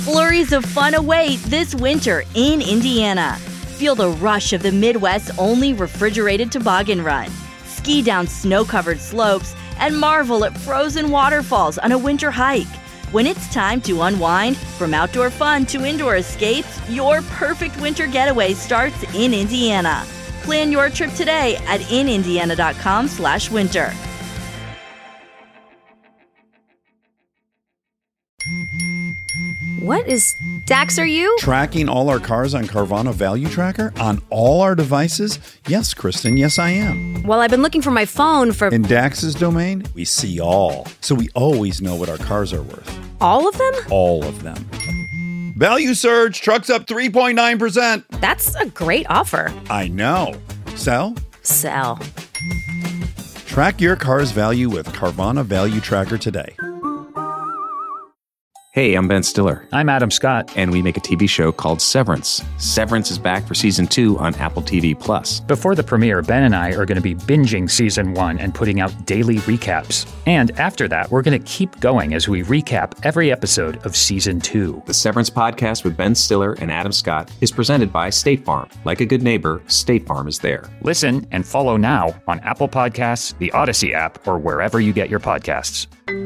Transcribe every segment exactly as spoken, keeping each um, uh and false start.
Flurries of fun await this winter in Indiana. Feel the rush of the Midwest's only refrigerated toboggan run. Ski down snow-covered slopes and marvel at frozen waterfalls on a winter hike. When it's time to unwind, from outdoor fun to indoor escapes, your perfect winter getaway starts in Indiana. Plan your trip today at in indiana dot com slash winter. What is Dax, are you? Tracking all our cars on Carvana Value Tracker on all our devices? Yes, Kristen, yes, I am. Well, I've been looking for my phone for... In Dax's domain, we see all. So we always know what our cars are worth. All of them? All of them. Value surge, trucks up three point nine percent. That's a great offer. I know. Sell? Sell. Track your car's value with Carvana Value Tracker today. Hey, I'm Ben Stiller. I'm Adam Scott. And we make a T V show called Severance. Severance is back for season two on Apple T V Plus. Before the premiere, Ben and I are going to be binging season one and putting out daily recaps. And after that, we're going to keep going as we recap every episode of season two. The Severance podcast with Ben Stiller and Adam Scott is presented by State Farm. Like a good neighbor, State Farm is there. Listen and follow now on Apple Podcasts, the Odyssey app, or wherever you get your podcasts.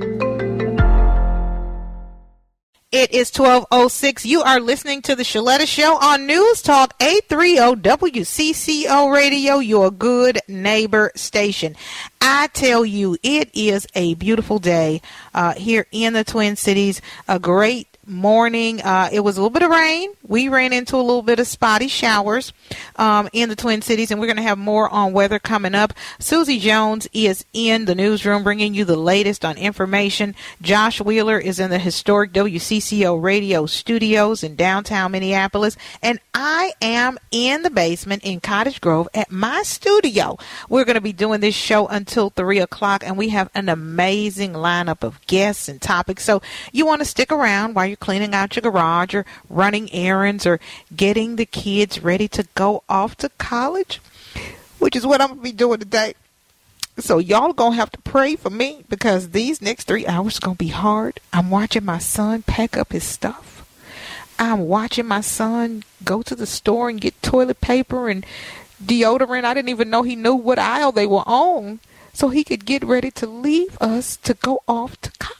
It is twelve oh six. You are listening to the Shaletta Show on News Talk eight thirty W C C O Radio, your good neighbor station. I tell you, it is a beautiful day uh, here in the Twin Cities. A great morning. Uh, it was a little bit of rain. We ran into a little bit of spotty showers um, in the Twin Cities, and we're going to have more on weather coming up. Susie Jones is in the newsroom bringing you the latest on information. Josh Wheeler is in the historic W C C O Radio studios in downtown Minneapolis, and I am in the basement in Cottage Grove at my studio. We're going to be doing this show until three o'clock, and we have an amazing lineup of guests and topics, so you want to stick around while you're cleaning out your garage or running errands or getting the kids ready to go off to college, which is what I'm going to be doing today. So y'all going to have to pray for me because these next three hours are going to be hard. I'm watching my son pack up his stuff. I'm watching my son go to the store and get toilet paper and deodorant. I didn't even know he knew what aisle they were on so he could get ready to leave us to go off to college.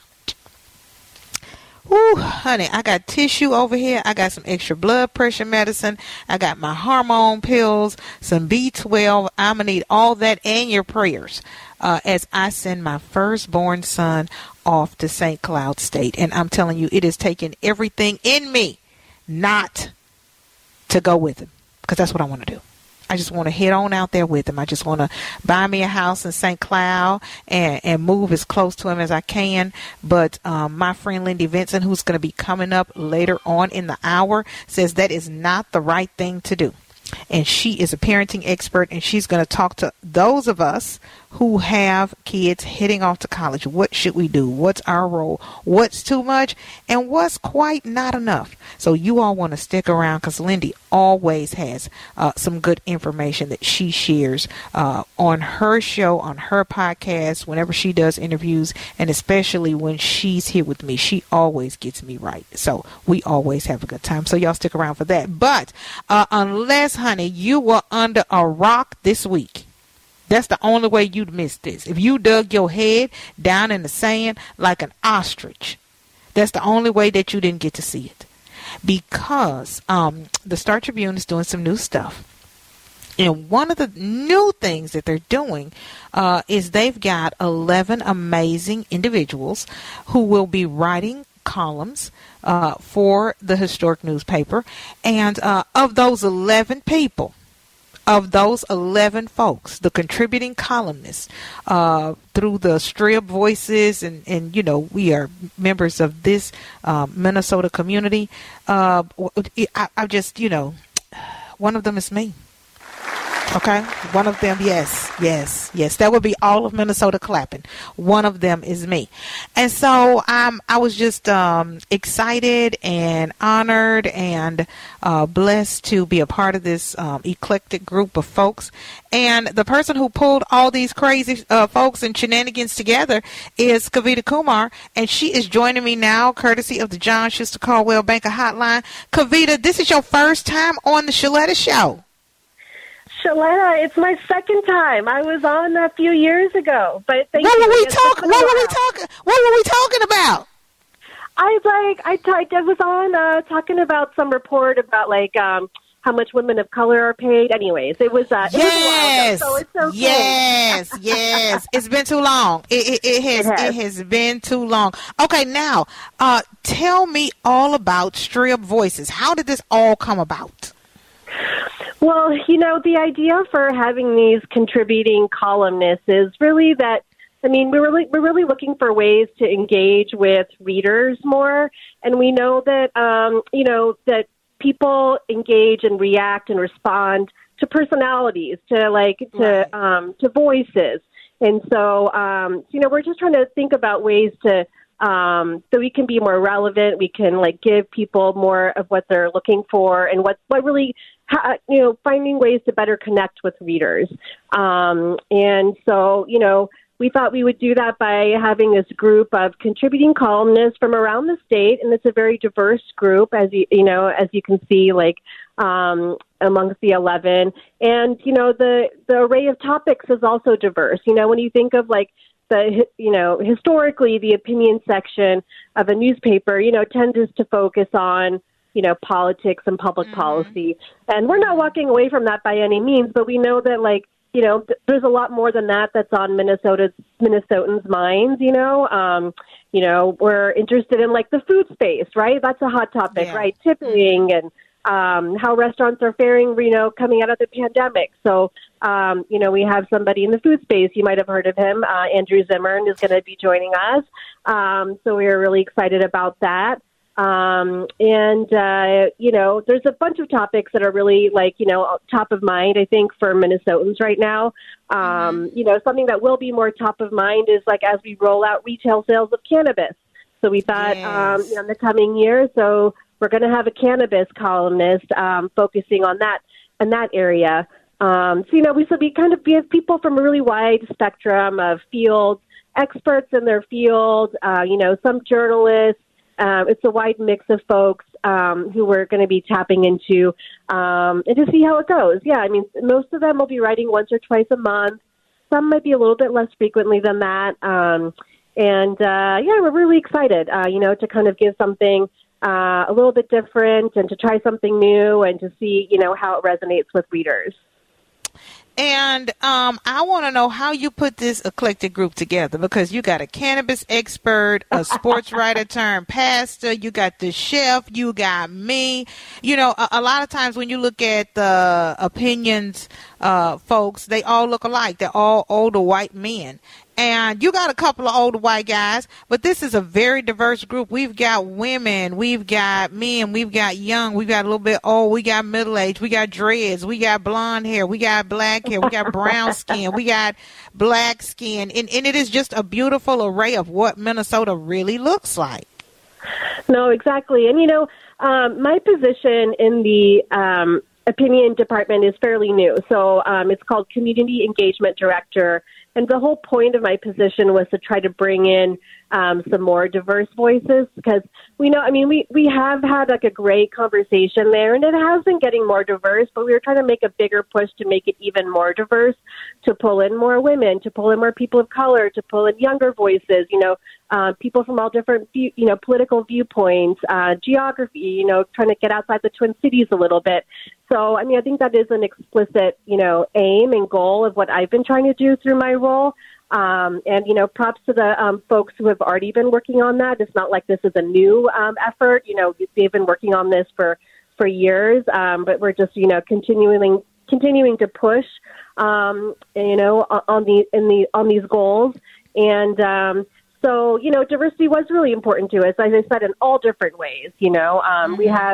Ooh, honey, I got tissue over here. I got some extra blood pressure medicine. I got my hormone pills, some B twelve. I'm going to need all that and your prayers uh, as I send my firstborn son off to Saint Cloud State. And I'm telling you, it is taking everything in me not to go with him because that's what I want to do. I just want to head on out there with him. I just want to buy me a house in Saint Cloud and, and move as close to him as I can. But um, my friend Lindy Vincent, who's going to be coming up later on in the hour, says that is not the right thing to do. And she is a parenting expert, and she's going to talk to those of us who have kids heading off to college. What should we do? What's our role? What's too much? And what's quite not enough? So you all want to stick around because Lindy always has uh, some good information that she shares uh, on her show, on her podcast, whenever she does interviews, and especially when she's here with me. She always gets me right. So we always have a good time. So y'all stick around for that. But uh, unless, honey, you were under a rock this week, that's the only way you'd miss this. If you dug your head down in the sand like an ostrich, that's the only way that you didn't get to see it. Because um, the Star Tribune is doing some new stuff. And one of the new things that they're doing uh, is they've got eleven amazing individuals who will be writing columns uh, for the historic newspaper. And uh, of those eleven people, Of those eleven folks, the contributing columnists, uh, through the Strib Voices, and, and, you know, we are members of this uh, Minnesota community. Uh, I, I just, you know, one of them is me. Okay, one of them, yes, yes, yes. That would be all of Minnesota clapping. One of them is me. And so um, I was just um, excited and honored and uh, blessed to be a part of this um, eclectic group of folks. And the person who pulled all these crazy uh, folks and shenanigans together is Kavita Kumar, and she is joining me now, courtesy of the John Schuster Caldwell Banker Hotline. Kavita, this is your first time on the Shaletta Show. Shaletta, it's my second time. I was on a few years ago, but thank what you. Were we talk, what were we talking? What were we talking about? I like I, t- I was on uh, talking about some report about like um, how much women of color are paid. Anyways, it was uh, yes, it was a while ago, so it's okay. yes, yes. It's been too long. It, it, it has. It has. It has been too long. Okay, now uh, tell me all about Strip Voices. How did this all come about? Well, you know, the idea for having these contributing columnists is really that, I mean, we're really, we're really looking for ways to engage with readers more. And we know that, um, you know, that people engage and react and respond to personalities, to like, to, right. um, to voices. And so, um, you know, we're just trying to think about ways to, um, so we can be more relevant. We can like give people more of what they're looking for and what, what really, ha- you know, finding ways to better connect with readers. Um, and so, you know, we thought we would do that by having this group of contributing columnists from around the state. And it's a very diverse group, as you, you know, as you can see, like, um, amongst the eleven. And, you know, the, the array of topics is also diverse. You know, when you think of like, the, you know, historically, the opinion section of a newspaper, you know, tends to focus on, you know, politics and public mm-hmm. policy. And we're not walking away from that by any means, but we know that, like, you know, th- there's a lot more than that that's on Minnesota's Minnesotans' minds, you know. Um, you know, we're interested in, like, the food space, right? That's a hot topic, yeah. right? Tipping and um, how restaurants are faring, you know, coming out of the pandemic. So, um, you know, we have somebody in the food space. You might have heard of him. Uh, Andrew Zimmern is going to be joining us. Um, so we are really excited about that. Um, and, uh, you know, there's a bunch of topics that are really like, you know, top of mind, I think, for Minnesotans right now. Um, mm-hmm. You know, something that will be more top of mind is like as we roll out retail sales of cannabis. So we thought yes. um, you know, in the coming year, so we're going to have a cannabis columnist um, focusing on that in that area. Um, so, you know, we so we kind of we have people from a really wide spectrum of fields, experts in their field, uh, you know, some journalists. Uh, it's a wide mix of folks um, who we're going to be tapping into um, and to see how it goes. Yeah, I mean, most of them will be writing once or twice a month. Some might be a little bit less frequently than that. Um, and, uh, yeah, we're really excited, uh, you know, to kind of give something uh, a little bit different and to try something new and to see, you know, how it resonates with readers. And um, I want to know how you put this eclectic group together, because you got a cannabis expert, a sports writer turned pastor, you got the chef, you got me. You know, a, a lot of times when you look at the opinions, uh, folks, they all look alike. They're all older white men. And you got a couple of older white guys, but this is a very diverse group. We've got women, we've got men, we've got young, we've got a little bit old, we got middle age, we got dreads, we got blonde hair, we got black hair, we got brown skin, we got black skin. And, and it is just a beautiful array of what Minnesota really looks like. No, exactly. And, you know, um, my position in the um, opinion department is fairly new. So um, it's called Community Engagement Director. And the whole point of my position was to try to bring in um, some more diverse voices, because we know, I mean, we, we have had like a great conversation there, and it has been getting more diverse, but we were trying to make a bigger push to make it even more diverse, to pull in more women, to pull in more people of color, to pull in younger voices, you know, uh, people from all different, view, you know, political viewpoints, uh, geography, you know, trying to get outside the Twin Cities a little bit. So, I mean, I think that is an explicit, you know, aim and goal of what I've been trying to do through my role. Um, and, you know, props to the um, folks who have already been working on that. It's not like this is a new um, effort. You know, they've been working on this for, for years, um, but we're just, you know, continuing continuing to push, um, you know, on the in the on these goals. And um, so, you know, diversity was really important to us, as I said, in all different ways. You know, um, mm-hmm. we have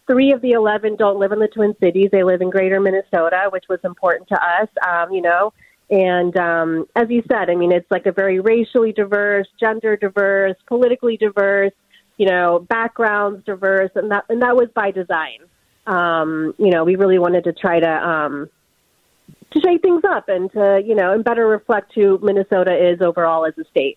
three of the eleven don't live in the Twin Cities. They live in greater Minnesota, which was important to us, um, you know. And um, as you said, I mean, it's like a very racially diverse, gender diverse, politically diverse, you know, backgrounds diverse, and that and that was by design. Um, you know, we really wanted to try to um, to shake things up and to, you know, and better reflect who Minnesota is overall as a state.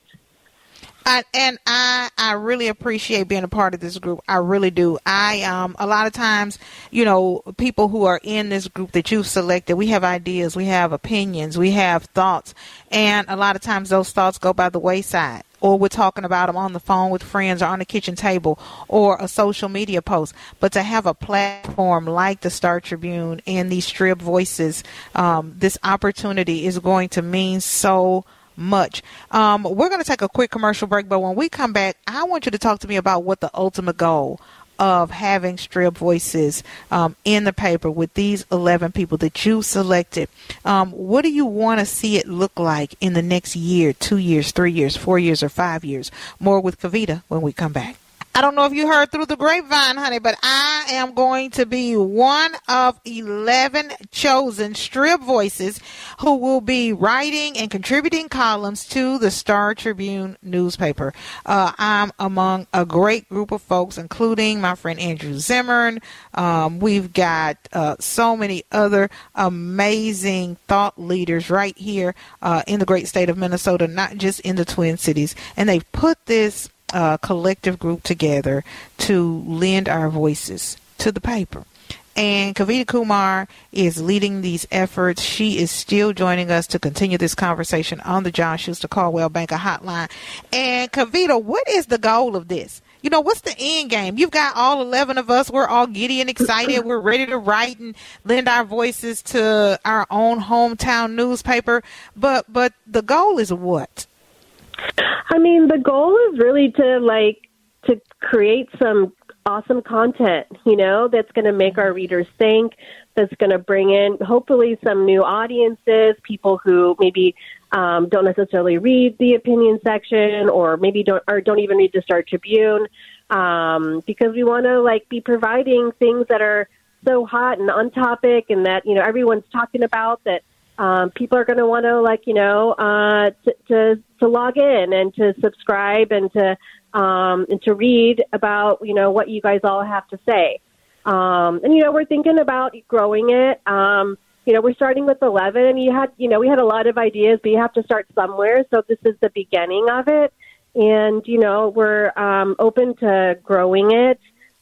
I, and I, I really appreciate being a part of this group. I really do. I, um, a lot of times, you know, people who are in this group that you've selected, we have ideas, we have opinions, we have thoughts. And a lot of times those thoughts go by the wayside, or we're talking about them on the phone with friends or on the kitchen table or a social media post. But to have a platform like the Star Tribune and these Strib Voices, um, this opportunity is going to mean so much. Um, we're going to take a quick commercial break, but when we come back, I want you to talk to me about what the ultimate goal of having Strib Voices um, in the paper with these eleven people that you selected. Um, what do you want to see it look like in the next year, two years, three years, four years, or five years? More with Kavita when we come back. I don't know if you heard through the grapevine, honey, but I am going to be one of eleven chosen Strib Voices who will be writing and contributing columns to the Star Tribune newspaper. Uh, I'm among a great group of folks, including my friend Andrew Zimmern. Um, we've got uh, so many other amazing thought leaders right here uh, in the great state of Minnesota, not just in the Twin Cities. And they've put this Uh, collective group together to lend our voices to the paper. And Kavita Kumar is leading these efforts. She is still joining us to continue this conversation on the John Schuster Caldwell Banker Hotline. And Kavita, what is the goal of this? You know, what's the end game? You've got all eleven of us. We're all giddy and excited. We're ready to write and lend our voices to our own hometown newspaper. But but the goal is what? I mean, the goal is really to, like, to create some awesome content, you know, that's going to make our readers think, that's going to bring in, hopefully, some new audiences, people who maybe um, don't necessarily read the opinion section or maybe don't or don't even read the Star Tribune, um, because we want to, like, be providing things that are so hot and on topic and that, you know, everyone's talking about, that Um, people are going to want to, like, you know, uh, to, to to log in and to subscribe and to um, and to read about, you know, what you guys all have to say. Um, and, you know, we're thinking about growing it. Um, you know, we're starting with eleven. You had, you know, we had a lot of ideas, but you have to start somewhere. So this is the beginning of it. And, you know, we're um, open to growing it.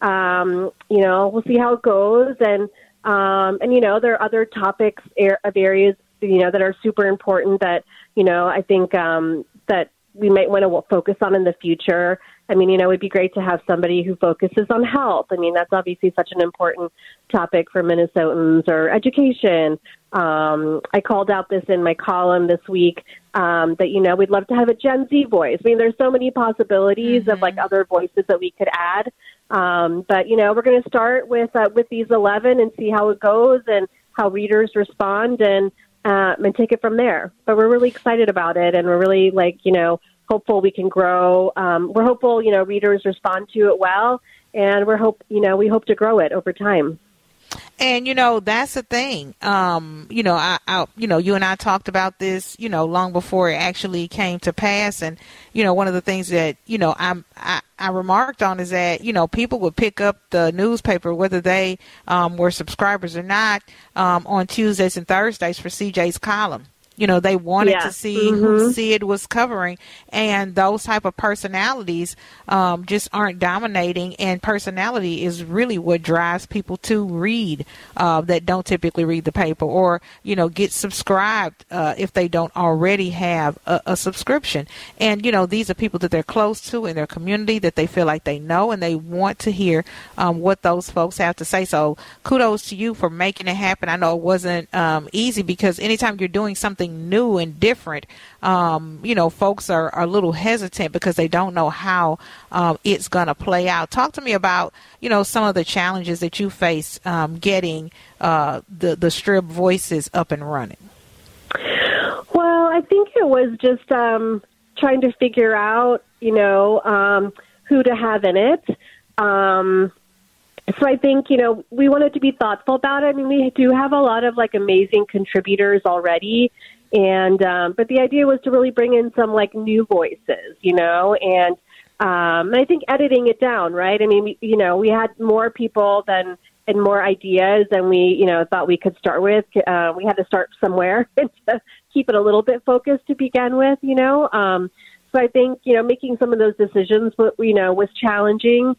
Um, you know, we'll see how it goes. And, um, and you know, there are other topics of areas, you know, that are super important that, you know, I think um, that we might want to focus on in the future. I mean, you know, it'd be great to have somebody who focuses on health. I mean, that's obviously such an important topic for Minnesotans, or education. Um, I called out this in my column this week um, that, you know, we'd love to have a Gen Z voice. I mean, there's so many possibilities mm-hmm. of, like, other voices that we could add. Um, but, you know, we're going to start with uh, with these eleven and see how it goes and how readers respond, and Uh, and take it from there. But we're really excited about it, and we're really, like, you know, hopeful we can grow. Um, we're hopeful, you know, readers respond to it well, and we're hope, you know, we hope to grow it over time. And, you know, that's the thing. Um, you know, I, I, you know, you and I talked about this, you know, long before it actually came to pass. And, you know, one of the things that, you know, I'm, I, I remarked on is that, you know, people would pick up the newspaper, whether they um, were subscribers or not, um, on Tuesdays and Thursdays for C J's column. You know, they wanted yeah. to see mm-hmm. who Sid was covering, and those type of personalities um, just aren't dominating, and personality is really what drives people to read uh, that don't typically read the paper, or, you know, get subscribed uh, if they don't already have a, a subscription. And, you know, these are people that they're close to in their community, that they feel like they know, and they want to hear um, what those folks have to say. So kudos to you for making it happen. I know it wasn't um, easy, because anytime you're doing something new and different, um, you know, folks are, are a little hesitant because they don't know how um, it's going to play out. Talk to me about, you know, some of the challenges that you face um, getting uh, the, the Strib Voices up and running. Well, I think it was just um, trying to figure out, you know, um, who to have in it. Um, so I think, you know, we wanted to be thoughtful about it. I mean, we do have a lot of like amazing contributors already. And, um, but the idea was to really bring in some like new voices, you know, and, um, and I think editing it down, right? I mean, we, you know, we had more people than, and more ideas than we, you know, thought we could start with. Uh, we had to start somewhere and to keep it a little bit focused to begin with, you know. Um, so I think, you know, making some of those decisions, you know, was challenging.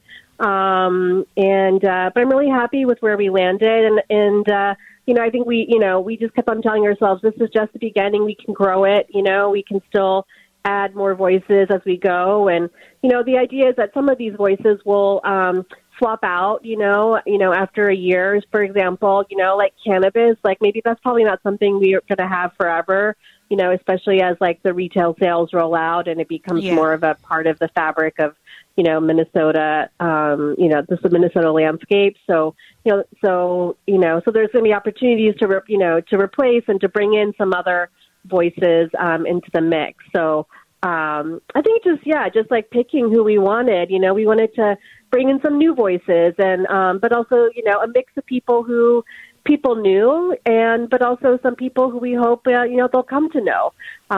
Um, and, uh, but I'm really happy with where we landed. And, and, uh, you know, I think we, you know, we just kept on telling ourselves, this is just the beginning. We can grow it. You know, we can still add more voices as we go. And, you know, the idea is that some of these voices will, um, swap out, you know, you know, after a year, for example, you know, like cannabis, like maybe that's probably not something we're going to have forever, you know, especially as like the retail sales roll out and it becomes Yeah. more of a part of the fabric of, you know, Minnesota, um, you know, this is the Minnesota landscape. So, you know, so, you know, so there's going to be opportunities to, re- you know, to replace and to bring in some other voices um, into the mix. So um, I think just, yeah, just like picking who we wanted, you know, we wanted to bring in some new voices and, um, but also, you know, a mix of people who people knew and, but also some people who we hope, uh, you know, they'll come to know.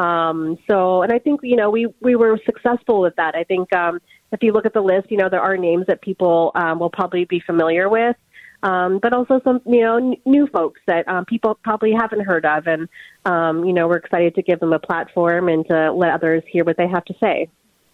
Um, so, and I think, you know, we, we were successful with that. I think, um, if you look at the list, you know, there are names that people um, will probably be familiar with, um, but also some, you know, n- new folks that um, people probably haven't heard of. And, um, you know, we're excited to give them a platform and to let others hear what they have to say.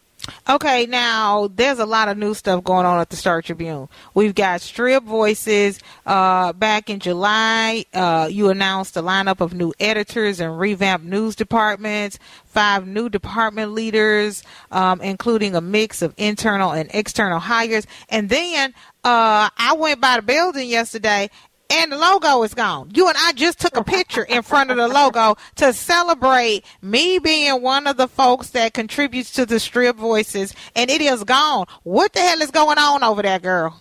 Okay, now there's a lot of new stuff going on at the Star Tribune. We've got Strip Voices. Uh, back in July, uh, you announced a lineup of new editors and revamped news departments, five new department leaders, um, including a mix of internal and external hires. And then uh, I went by the building yesterday, and the logo is gone. You and I just took a picture in front of the logo to celebrate me being one of the folks that contributes to the Strip Voices, and it is gone. What the hell is going on over there, girl?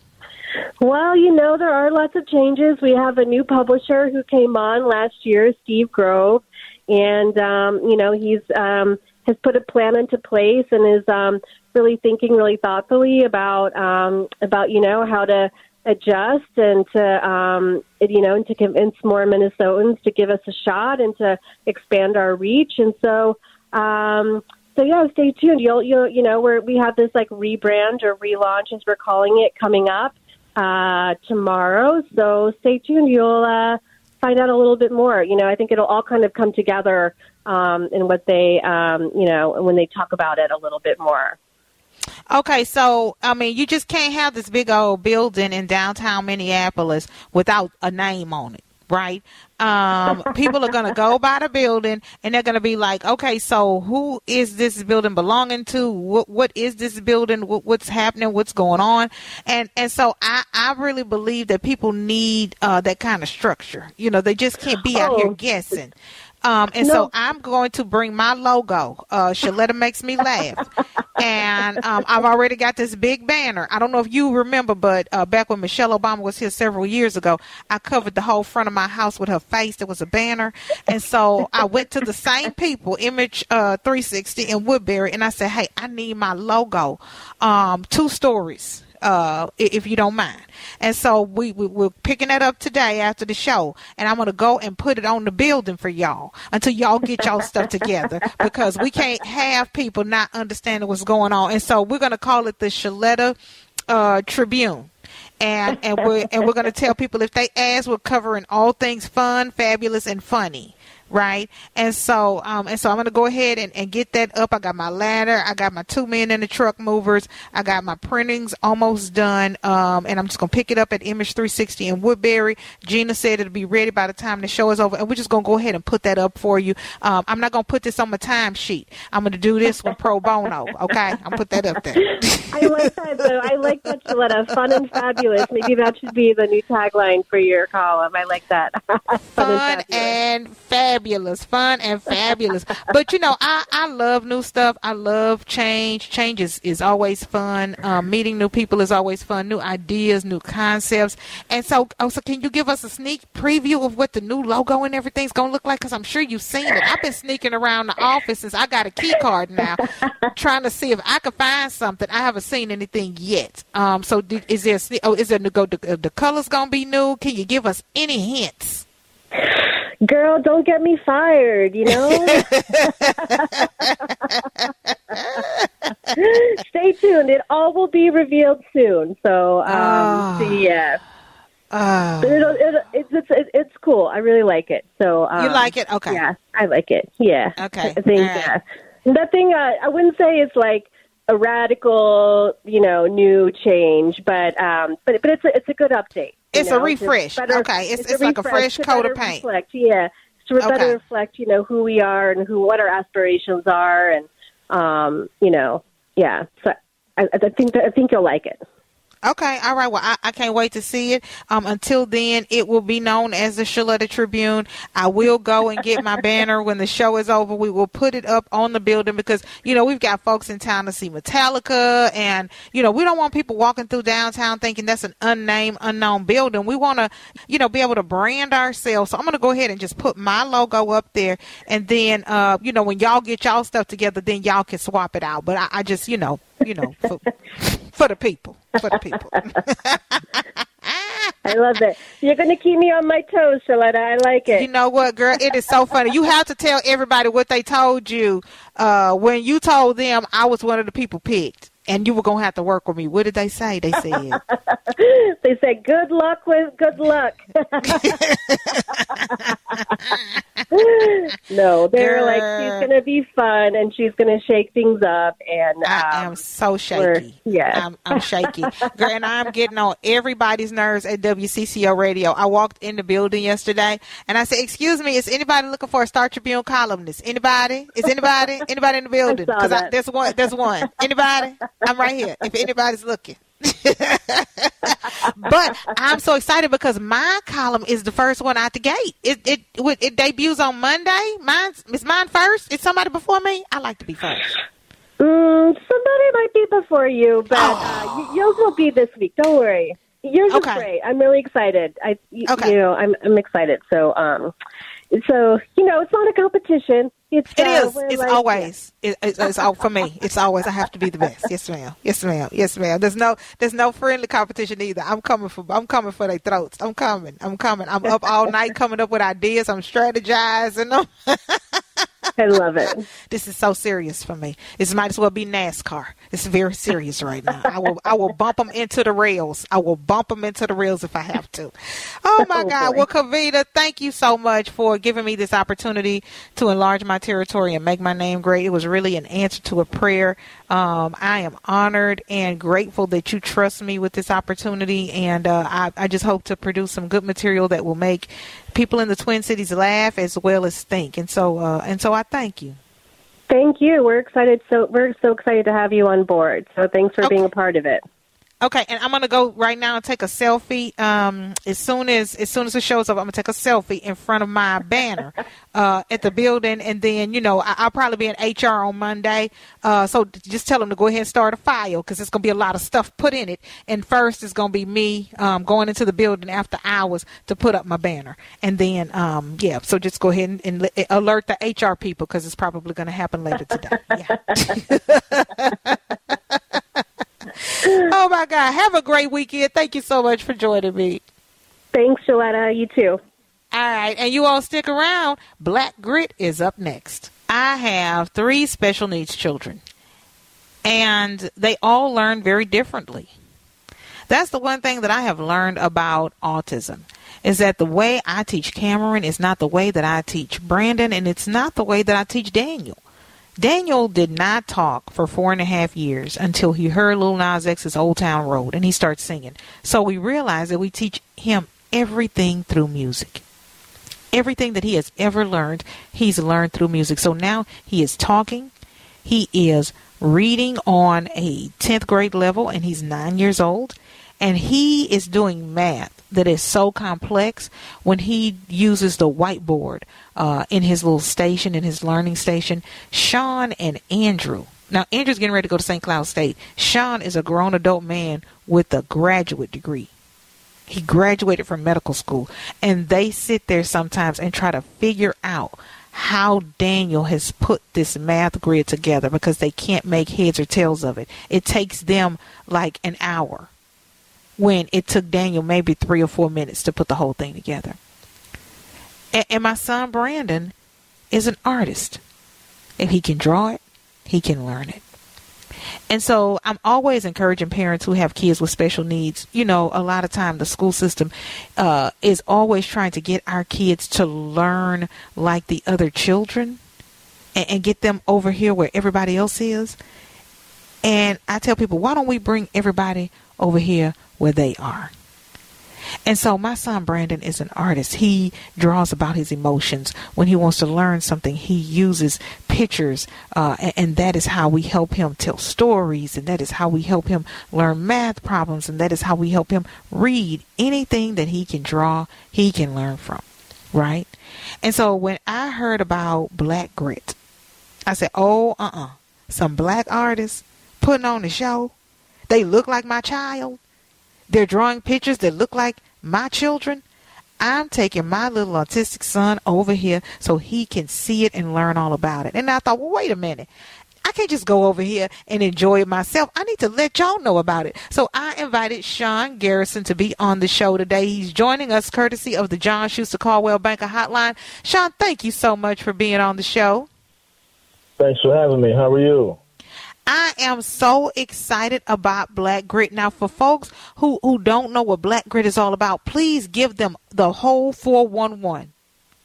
Well, you know, there are lots of changes. We have a new publisher who came on last year, Steve Grove, and, um, you know, he's um, has put a plan into place and is um, really thinking really thoughtfully about, um, about you know, how to adjust and to, um, you know, and to convince more Minnesotans to give us a shot and to expand our reach. And so, um, so yeah, stay tuned. You'll, you'll, you know, we're, we have this like rebrand or relaunch, as we're calling it, coming up uh, tomorrow. So stay tuned. You'll uh, find out a little bit more. You know, I think it'll all kind of come together um, in what they, um, you know, when they talk about it a little bit more. Okay, so, I mean, you just can't have this big old building in downtown Minneapolis without a name on it, right? Um, people are going to go by the building, and they're going to be like, okay, so who is this building belonging to? What, what is this building? What, what's happening? What's going on? And and so I, I really believe that people need uh, that kind of structure. You know, they just can't be out Oh. here guessing. Um, and No. so I'm going to bring my logo. Uh, Shaletta Makes Me Laugh. And um, I've already got this big banner. I don't know if you remember, but uh, back when Michelle Obama was here several years ago, I covered the whole front of my house with her face. There was a banner. And so I went to the same people, Image uh, three sixty in Woodbury, and I said, hey, I need my logo. Um, two stories. Uh, if you don't mind. And so we, we, we're picking that up today after the show, and I'm going to go and put it on the building for y'all until y'all get y'all stuff together, because we can't have people not understanding what's going on. And so we're going to call it the Shaletta uh, Tribune. And, and we're, and we're going to tell people, if they ask, we're covering all things fun, fabulous, and funny. Right. And so um, and so I'm going to go ahead and, and get that up. I got my ladder. I got my two men in the truck movers. I got my printings almost done. Um, and I'm just going to pick it up at Image three sixty in Woodbury. Gina said it'll be ready by the time the show is over. And we're just going to go ahead and put that up for you. Um, I'm not going to put this on my timesheet. I'm going to do this with pro bono. OK, I'll put that up there. I like that, though. I like that, Shaletta. Fun and fabulous. Maybe that should be the new tagline for your column. I like that. Fun, Fun and fabulous. and fabulous. fabulous, fun and fabulous. But, you know, I, I love new stuff. I love change. Change is, is always fun. Um, meeting new people is always fun. New ideas, new concepts. And so, oh, so can you give us a sneak preview of what the new logo and everything's going to look like? Because I'm sure you've seen it. I've been sneaking around the office since I got a key card now, trying to see if I could find something. I haven't seen anything yet. Um, so did, is there, oh, is there, go, the, the color's going to be new? Can you give us any hints? Girl, don't get me fired, you know? Stay tuned. It all will be revealed soon. So, um, Oh. so yeah. Oh. But it'll, it'll, it's, it's, it's cool. I really like it. So um, You like it? Okay. Yeah, I like it. Yeah. Okay. I think, All right. yeah. Nothing, uh, I wouldn't say it's like a radical, you know, new change, but um, but but it's a, it's a good update. you It's a know, to refresh. better- Okay, it's- it's like a refresh fresh to coat of better paint. Reflect, yeah, to Okay. better reflect, you know, who we are and who what our aspirations are, and um, you know, yeah. So I, I think that, I think you'll like it. Okay, all right. Well, I, I can't wait to see it. Um, until then, it will be known as the Shaletta Tribune. I will go and get my banner when the show is over. We will put it up on the building because, you know, we've got folks in town to see Metallica, and, you know, we don't want people walking through downtown thinking that's an unnamed, unknown building. We want to, you know, be able to brand ourselves. So I'm going to go ahead and just put my logo up there, and then, uh, you know, when y'all get y'all stuff together, then y'all can swap it out. But I, I just, you know, you know, for, for the people, for the people. I love it. You're going to keep me on my toes, Shaletta. I like it. You know what, girl? It is so funny. You have to tell everybody what they told you uh, when you told them I was one of the people picked, and you were going to have to work with me. What did they say? They said, They said, good luck with good luck. No, they're Girl. like, she's going to be fun and she's going to shake things up. And I um, am so we're- shaky. yeah. I'm, I'm shaky. Girl, and I'm getting on everybody's nerves at W C C O Radio. I walked in the building yesterday, and I said, excuse me, is anybody looking for a Star Tribune columnist? Anybody? Is anybody? Anybody in the building? saw Because that. there's one. There's one. Anybody? I'm right here. If anybody's looking. But I'm so excited because my column is the first one out the gate. It it it, it debuts on Monday. Mine's is mine first. Is somebody before me? I like to be first. mm, somebody might be before you, but uh, y- yours will be this week. Don't worry. Yours Okay. is great. I'm really excited. I, y- Okay. you know, I'm I'm excited. So, um, so you know, it's not a competition. It's It uh, is. we're It's like- always. It, it's, it's all for me. It's always. I have to be the best. Yes, ma'am. Yes, ma'am. Yes, ma'am. There's no. There's no friendly competition either. I'm coming for. I'm coming for their throats. I'm coming. I'm coming. I'm up all night coming up with ideas. I'm strategizing them. I love it. This is so serious for me. This might as well be NASCAR. It's very serious right now. I will. I will bump them into the rails. I will bump them into the rails if I have to. Oh my Oh, God. boy. Well, Kavita, thank you so much for giving me this opportunity to enlarge my territory and make my name great. It was really an answer to a prayer. Um, I am honored and grateful that you trust me with this opportunity, and uh, I, I just hope to produce some good material that will make people in the Twin Cities laugh as well as think. And so, uh, and so, I thank you. Thank you. We're excited. So we're so excited to have you on board. So thanks for Okay. being a part of it. Okay, and I'm gonna go right now and take a selfie. Um, as soon as as soon as the show's over, I'm gonna take a selfie in front of my banner uh, at the building, and then you know I, I'll probably be in H R on Monday. Uh, so just tell them to go ahead and start a file because it's gonna be a lot of stuff put in it. And first is gonna be me um, going into the building after hours to put up my banner, and then um, yeah. So just go ahead and, and li- alert the H R people because it's probably gonna happen later today. Yeah. Oh my God. Have a great weekend. Thank you so much for joining me. Thanks, Shaletta. You too. All right. And you all stick around. Black Grit is up next. I have three special needs children, and they all learn very differently. That's the one thing that I have learned about autism is that the way I teach Cameron is not the way that I teach Brandon, and it's not the way that I teach Daniel. Daniel did not talk for four and a half years until he heard Lil Nas X's Old Town Road and he starts singing. So we realized that we teach him everything through music. Everything that he has ever learned, he's learned through music. So now he is talking. He is reading on a tenth grade level, and he's nine years old. And he is doing math that is so complex when he uses the whiteboard uh, in his little station, in his learning station. Sean and Andrew. Now, Andrew's getting ready to go to Saint Cloud State. Sean is a grown adult man with a graduate degree. He graduated from medical school. And they sit there sometimes and try to figure out how Daniel has put this math grid together because they can't make heads or tails of it. It takes them like an hour when it took Daniel maybe three or four minutes to put the whole thing together. And, and my son Brandon is an artist. If he can draw it, he can learn it. And so I'm always encouraging parents who have kids with special needs. You know, a lot of time the school system uh, is always trying to get our kids to learn like the other children and, and get them over here where everybody else is. And I tell people, why don't we bring everybody over here where they are? And so my son Brandon is an artist. He draws about his emotions. When he wants to learn something, he uses pictures, uh, and, and that is how we help him tell stories, and that is how we help him learn math problems, and that is how we help him read. Anything that he can draw, he can learn from, right? And so when I heard about Black Grit, I said, oh, uh-uh, some black artists putting on a show. They look like my child. They're drawing pictures that look like my children. I'm taking my little autistic son over here so he can see it and learn all about it. And I thought, well, wait a minute. I can't just go over here and enjoy it myself. I need to let y'all know about it. So I invited Sean Garrison to be on the show today. He's joining us courtesy of the John Schuster Caldwell Banker Hotline. Sean, thank you so much for being on the show. Thanks for having me. How are you? I am so excited about Black Grit. Now, for folks who, who don't know what Black Grit is all about, please give them the whole four one one.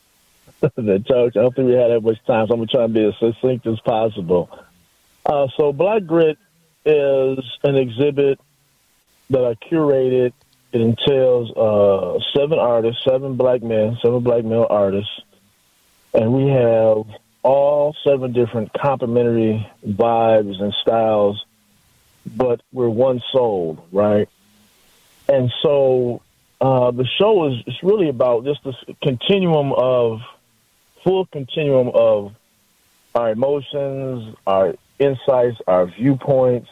The church, I don't think we had that much time, so I'm going to try and be as succinct as possible. Uh, so Black Grit is an exhibit that I curated. It entails uh, seven artists, seven black men, seven black male artists, and we have all seven different complementary vibes and styles, but we're one soul, right? And so uh, the show is it's really about just this continuum of, full continuum of our emotions, our insights, our viewpoints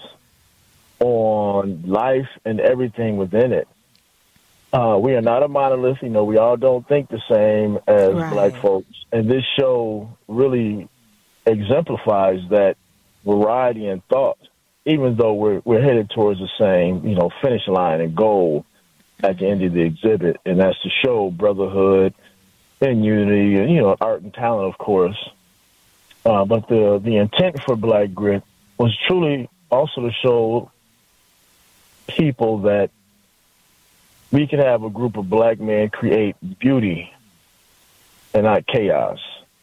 on life and everything within it. Uh, we are not a monolith. You know, we all don't think the same as right. black folks. And this show really exemplifies that variety in thought, even though we're we're headed towards the same, you know, finish line and goal at the end of the exhibit. And that's to show brotherhood and unity and, you know, art and talent, of course. Uh, but the, the intent for Black Grit was truly also to show people that we can have a group of black men create beauty and not chaos.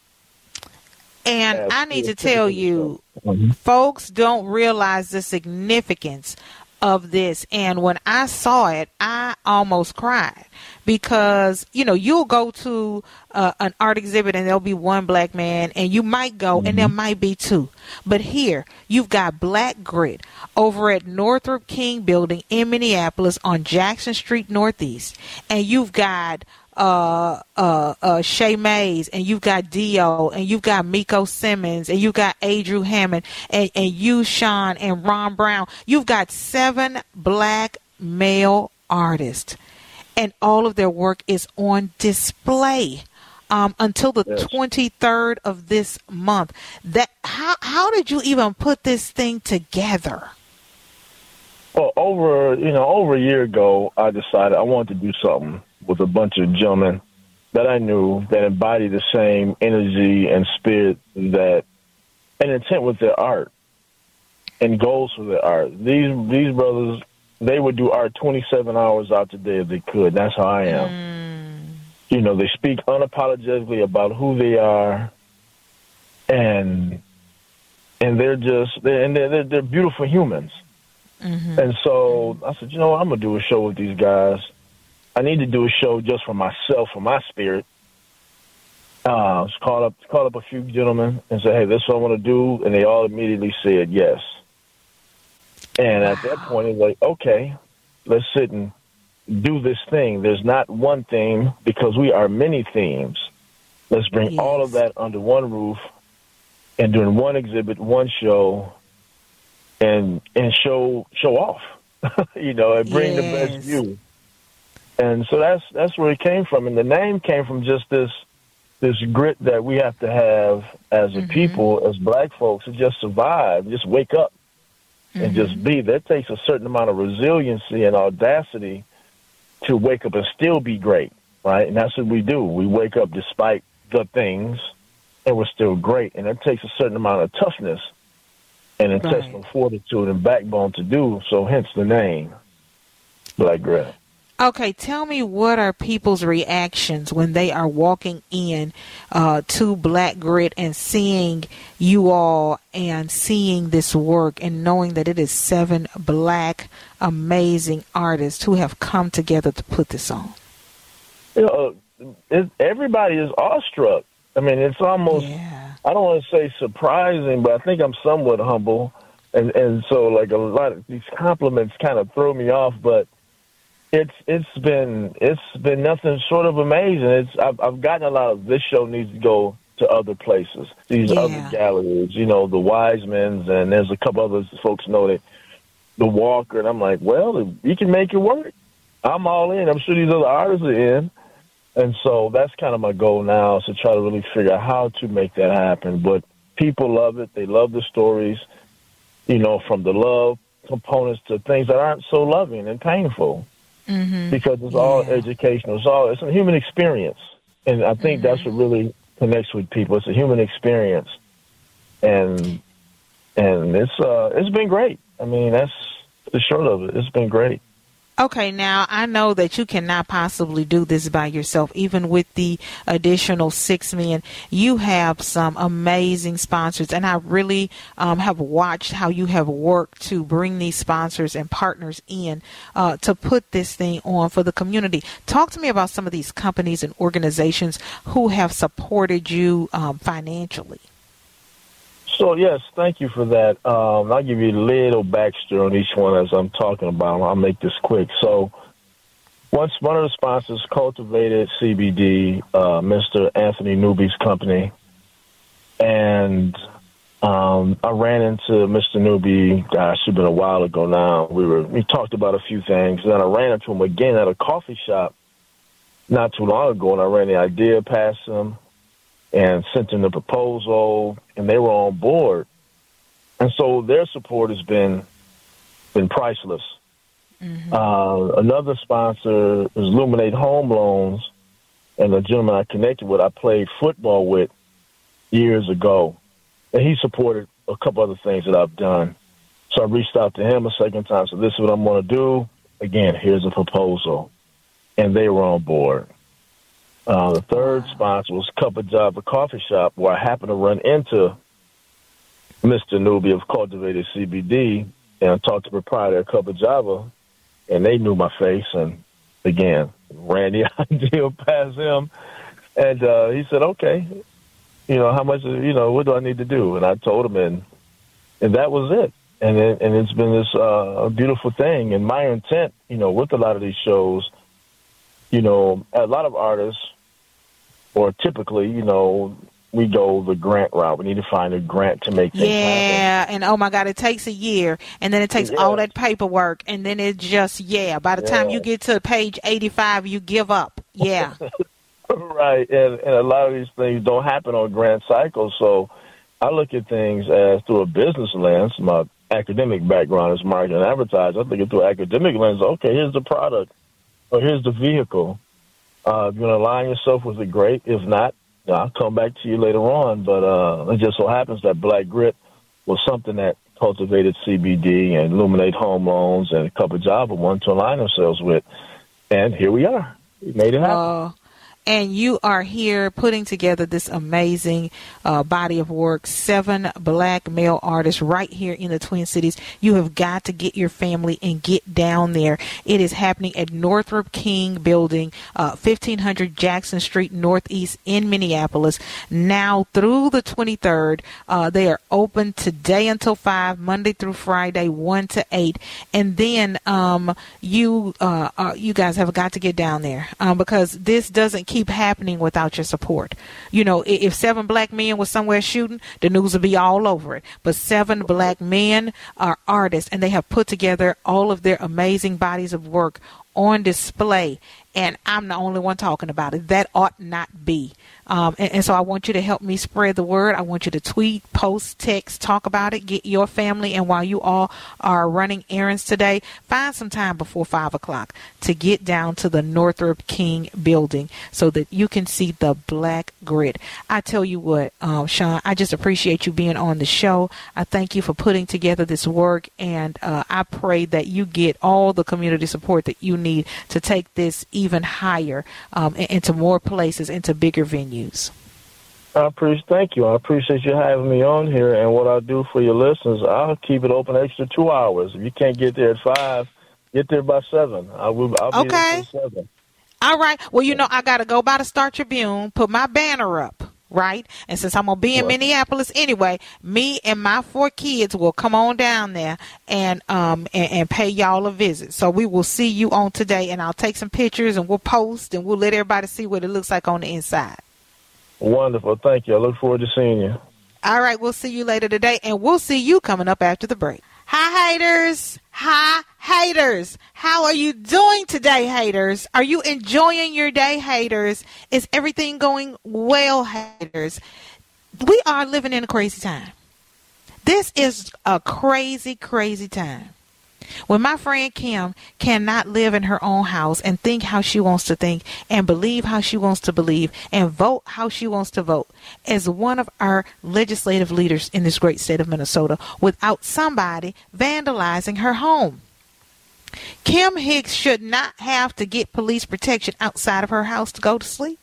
And As I need to tell you, mm-hmm. folks don't realize the significance of this. And when I saw it, I almost cried because, you know, you'll go to uh, an art exhibit and there'll be one black man and you might go mm-hmm. and there might be two. But here you've got Black Grit over at Northrop King Building in Minneapolis on Jackson Street Northeast. And you've got uh uh uh Shay Mays, and you've got Dio, and you've got Miko Simmons, and you've got Adriel Hammond, and, and you, Sean, and Ron Brown. You've got seven black male artists, and all of their work is on display um until the yes. twenty-third of this month. That how how did you even put this thing together? Well, over you know over a year ago, I decided I wanted to do something with a bunch of gentlemen that I knew that embodied the same energy and spirit that and intent with their art and goals for their art. These these brothers, they would do art twenty-seven hours out the day if they could. That's how I am. Mm. You know, they speak unapologetically about who they are, and and they're just they're, and they're, they're, they're beautiful humans. Mm-hmm. And so I said, you know what, I'm gonna do a show with these guys. I need to do a show just for myself, for my spirit. Uh, called up, called up a few gentlemen and said, "Hey, this is what I want to do," and they all immediately said yes. And wow. at that point, it was like, okay, let's sit and do this thing. There's not one theme because we are many themes. Let's bring Yes. all of that under one roof and doing one exhibit, one show, and and show show off, you know, and bring the Yes. best view. And so that's that's where it came from. And the name came from just this this grit that we have to have as a Mhm. people, as black folks, to just survive, just wake up and Mhm. just be. That takes a certain amount of resiliency and audacity to wake up and still be great, right? And that's what we do. We wake up despite the things, and we're still great. And it takes a certain amount of toughness and intestinal fortitude and backbone to do. So hence the name, Black Grit. Okay, tell me, what are people's reactions when they are walking in uh, to Black Grit and seeing you all and seeing this work and knowing that it is seven black amazing artists who have come together to put this on? You know, it, everybody is awestruck. I mean, it's almost, Yeah. I don't want to say surprising, but I think I'm somewhat humble. And, and so, like, a lot of these compliments kind of throw me off, but It's it's been it's been nothing short of amazing. It's I've, I've gotten a lot of this show needs to go to other places, these Yeah. other galleries, you know, the Wisemans, and there's a couple other folks know that the Walker, and I'm like, well, you can make it work. I'm all in. I'm sure these other artists are in, and so that's kind of my goal now, is to try to really figure out how to make that happen. But people love it. They love the stories, you know, from the love components to things that aren't so loving and painful. Mm-hmm. Because it's all Yeah. educational. It's all it's a human experience, and I think Mm-hmm. that's what really connects with people. It's a human experience, and and it's uh it's been great. I mean, that's the short of it. It's been great. Okay, now I know that you cannot possibly do this by yourself, even with the additional six men. You have some amazing sponsors, and I really um, have watched how you have worked to bring these sponsors and partners in uh, to put this thing on for the community. Talk to me about some of these companies and organizations who have supported you um, financially. So, yes, thank you for that. Um, I'll give you a little backstory on each one as I'm talking about them. I'll make this quick. So, once one of the sponsors, Cultivated C B D, uh, Mister Anthony Newby's company, and um, I ran into Mister Newby, gosh, it's been a while ago now. We were we talked about a few things. Then I ran into him again at a coffee shop not too long ago, and I ran the idea past him and sent them the proposal, and they were on board. And so their support has been been priceless. Mm-hmm. Uh, another sponsor is Illuminate Home Loans, and a gentleman I connected with, I played football with years ago, and he supported a couple other things that I've done. So I reached out to him a second time, so this is what I'm going to do. Again, here's a proposal. And they were on board. Uh, the third sponsor was Cup of Java Coffee Shop, where I happened to run into Mister Newby of Cultivated C B D, and I talked to the proprietor of Cup of Java, and they knew my face, and again, ran the idea past him, and uh, he said, okay, you know, how much, you know, what do I need to do? And I told him, and and that was it. And it, and it's been this uh, beautiful thing. And my intent, you know, with a lot of these shows, you know, a lot of artists, or typically, you know, we go the grant route. We need to find a grant to make things Yeah, happen. and oh my God, it takes a year, and then it takes Yeah. all that paperwork, and then it just, yeah, by the time Yeah. you get to page eighty-five, you give up. Yeah. Right, and, and a lot of these things don't happen on grant cycles. So I look at things as through a business lens. My academic background is marketing and advertising. I think it through an academic lens. Okay, here's the product, or here's the vehicle. Uh, if you're going to align yourself with it, great. If not, I'll come back to you later on. But uh, it just so happens that Black Grit was something that Cultivated C B D and Illuminate Home Loans and a couple of Java wanted to align themselves with. And here we are. We made it happen. Uh, and you are here putting together this amazing uh, body of work, seven black male artists right here in the Twin Cities. You have got to get your family and get down there. It is happening at Northrop King Building, uh, fifteen hundred Jackson Street Northeast in Minneapolis. Now through the twenty-third, uh, they are open today until five, Monday through Friday, one to eight. And then um, you uh, uh, you guys have got to get down there um, because this doesn't keep happening without your support. You know, if seven black men were somewhere shooting, the news would be all over it. But seven black men are artists, and they have put together all of their amazing bodies of work on display. And I'm the only one talking about it. That ought not be. Um, and, and so I want you to help me spread the word. I want you to tweet, post, text, talk about it, get your family. And while you all are running errands today, find some time before five o'clock to get down to the Northrop King Building so that you can see the Black Grit. I tell you what, um, Sean, I just appreciate you being on the show. I thank you for putting together this work. And uh, I pray that you get all the community support that you need to take this even higher um, into more places, into bigger venues. I appreciate, thank you. I appreciate you having me on here. And what I'll do for your listeners, I'll keep it open extra two hours. If you can't get there at five, get there by seven. I will. I'll be okay. there till seven. All right. Well, you know, I got to go by the Star Tribune, put my banner up. Right. And since I'm going to be in right. Minneapolis anyway, me and my four kids will come on down there and um and, and pay y'all a visit. So we will see you on today, and I'll take some pictures and we'll post and we'll let everybody see what it looks like on the inside. Wonderful. Thank you. I look forward to seeing you. All right. We'll see you later today, and we'll see you coming up after the break. Hi, haters. Hi, haters. How are you doing today, haters? Are you enjoying your day, haters? Is everything going well, haters? We are living in a crazy time. This is a crazy, crazy time. When my friend Kim cannot live in her own house and think how she wants to think and believe how she wants to believe and vote how she wants to vote as one of our legislative leaders in this great state of Minnesota without somebody vandalizing her home. Kim Hicks should not have to get police protection outside of her house to go to sleep.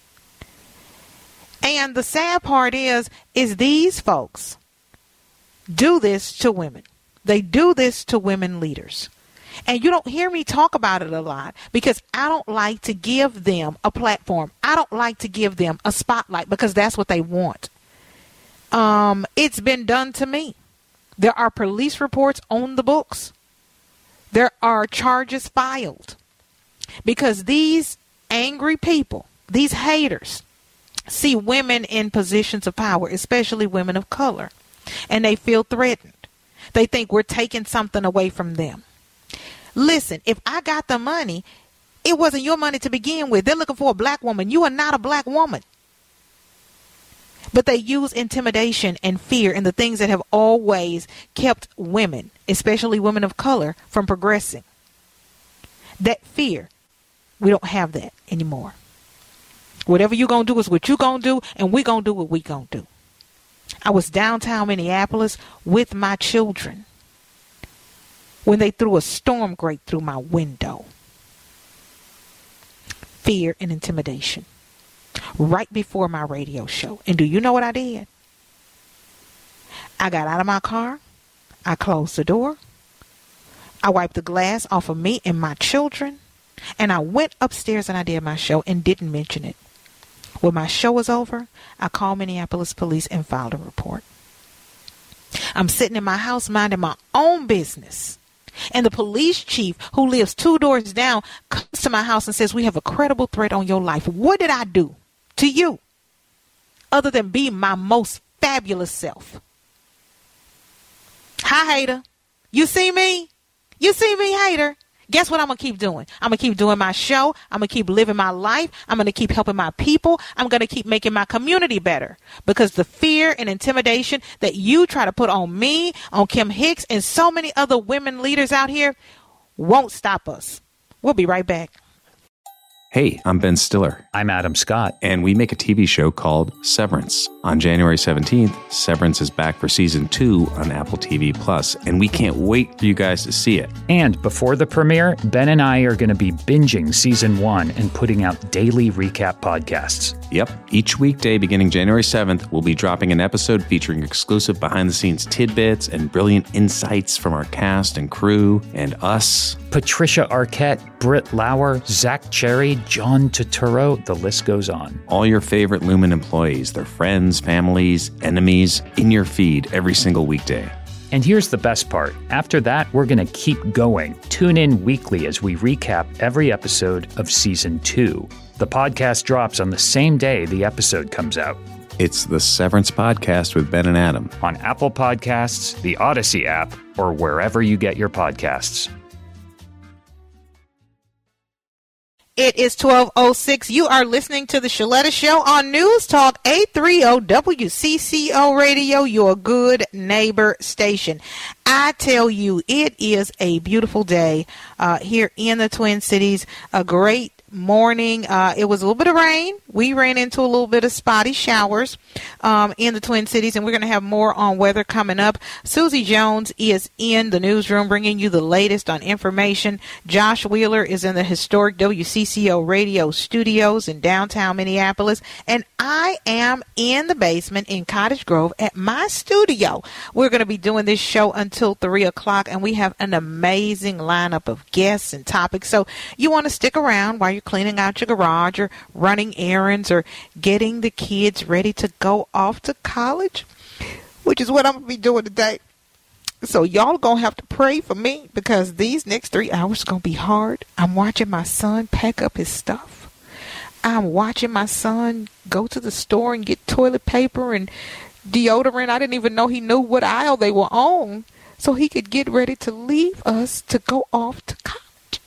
And the sad part is, is these folks do this to women. They do this to women leaders. And you don't hear me talk about it a lot because I don't like to give them a platform. I don't like to give them a spotlight because that's what they want. Um, it's been done to me. There are police reports on the books. There are charges filed because these angry people, these haters, see women in positions of power, especially women of color, and they feel threatened. They think we're taking something away from them. Listen, if I got the money, it wasn't your money to begin with. They're looking for a black woman. You are not a black woman. But they use intimidation and fear and the things that have always kept women, especially women of color, from progressing. That fear, we don't have that anymore. Whatever you're going to do is what you're going to do, and we're going to do what we're going to do. I was downtown Minneapolis with my children when they threw a storm grate through my window. Fear and intimidation. Right before my radio show. And do you know what I did? I got out of my car. I closed the door. I wiped the glass off of me and my children. And I went upstairs and I did my show and didn't mention it. When my show was over, I called Minneapolis police and filed a report. I'm sitting in my house minding my own business. And the police chief, who lives two doors down, comes to my house and says, we have a credible threat on your life. What did I do to you other than be my most fabulous self? Hi, hater. You see me? You see me, hater? Guess what I'm going to keep doing? I'm going to keep doing my show. I'm going to keep living my life. I'm going to keep helping my people. I'm going to keep making my community better because the fear and intimidation that you try to put on me, on Kim Hicks, and so many other women leaders out here won't stop us. We'll be right back. Hey, I'm Ben Stiller. I'm Adam Scott. And we make a T V show called Severance. On January seventeenth, Severance is back for season two on Apple T V Plus, and we can't wait for you guys to see it. And before the premiere, Ben and I are going to be binging season one and putting out daily recap podcasts. Yep, each weekday beginning January seventh, we'll be dropping an episode featuring exclusive behind-the-scenes tidbits and brilliant insights from our cast and crew and us. Patricia Arquette, Britt Lauer, Zach Cherry, John Turturro, the list goes on. All your favorite Lumen employees, their friends, families, enemies, in your feed every single weekday. And here's the best part. After that, we're going to keep going. Tune in weekly as we recap every episode of season two. The podcast drops on the same day the episode comes out. It's the Severance Podcast with Ben and Adam. On Apple Podcasts, the Odyssey app, or wherever you get your podcasts. It is twelve oh six. You are listening to the Shaletta Show on News Talk eight thirty W C C O Radio, your good neighbor station. I tell you, it is a beautiful day uh, here in the Twin Cities. A great morning. Uh, it was a little bit of rain. We ran into a little bit of spotty showers um, in the Twin Cities, and we're going to have more on weather coming up. Susie Jones is in the newsroom bringing you the latest on information. Josh Wheeler is in the historic W C C O radio studios in downtown Minneapolis, and I am in the basement in Cottage Grove at my studio. We're going to be doing this show until three o'clock, and we have an amazing lineup of guests and topics, so you want to stick around while you're cleaning out your garage or running errands or getting the kids ready to go off to college, which is what I'm going to be doing today. So y'all going to have to pray for me because these next three hours are going to be hard. I'm watching my son pack up his stuff. I'm watching my son go to the store and get toilet paper and deodorant. I didn't even know he knew what aisle they were on so he could get ready to leave us to go off to college.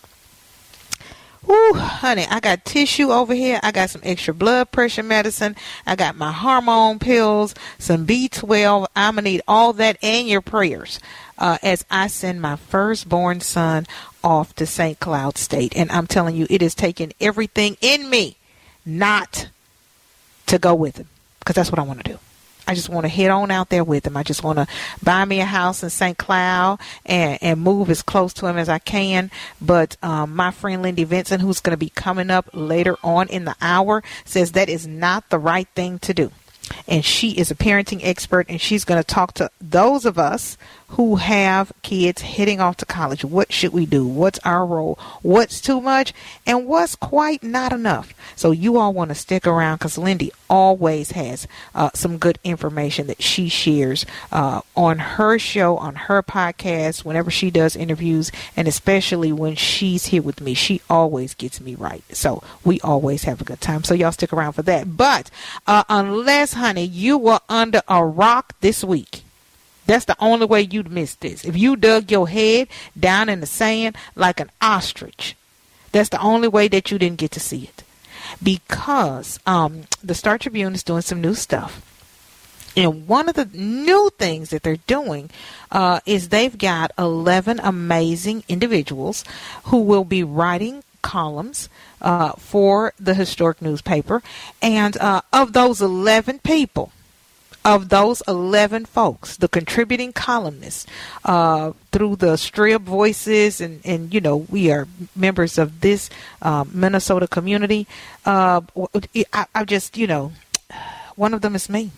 Ooh, honey, I got tissue over here. I got some extra blood pressure medicine. I got my hormone pills, some B twelve. I'm going to need all that and your prayers uh, as I send my firstborn son off to Saint Cloud State. And I'm telling you, it is taking everything in me not to go with him because that's what I want to do. I just want to head on out there with him. I just want to buy me a house in Saint Cloud and, and move as close to him as I can. But um, my friend Lindy Vincent, who's going to be coming up later on in the hour, says that is not the right thing to do. And she is a parenting expert, and she's going to talk to those of us who have kids heading off to college. What should we do? What's our role? What's too much? And what's quite not enough? So you all want to stick around because Lindy always has uh, some good information that she shares uh, on her show, on her podcast, whenever she does interviews, and especially when she's here with me. She always gets me right. So we always have a good time. So y'all stick around for that. But uh, unless, honey, you were under a rock this week, that's the only way you'd miss this. If you dug your head down in the sand like an ostrich, that's the only way that you didn't get to see it. Because um, the Star Tribune is doing some new stuff. And one of the new things that they're doing uh, is they've got eleven amazing individuals who will be writing columns uh, for the historic newspaper. And uh, of those eleven people, Of those eleven folks, the contributing columnists uh, through the Strib Voices, and, and, you know, we are members of this uh, Minnesota community. Uh, I, I just, you know, one of them is me.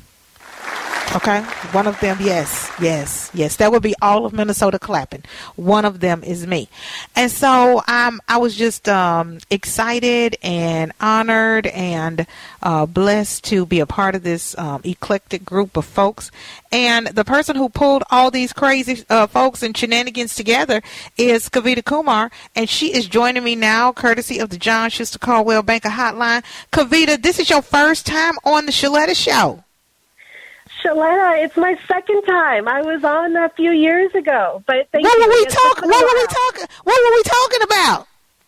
Okay, one of them, yes, yes, yes. That would be all of Minnesota clapping. One of them is me. And so um, I was just um, excited and honored and uh, blessed to be a part of this um, eclectic group of folks. And the person who pulled all these crazy uh, folks and shenanigans together is Kavita Kumar. And she is joining me now, courtesy of the John Schuster Caldwell Banker Hotline. Kavita, this is your first time on the Shaletta Show. Shaletta, it's my second time. I was on a few years ago, but thank what you. Were we talk, what were we talking? What were we talking about?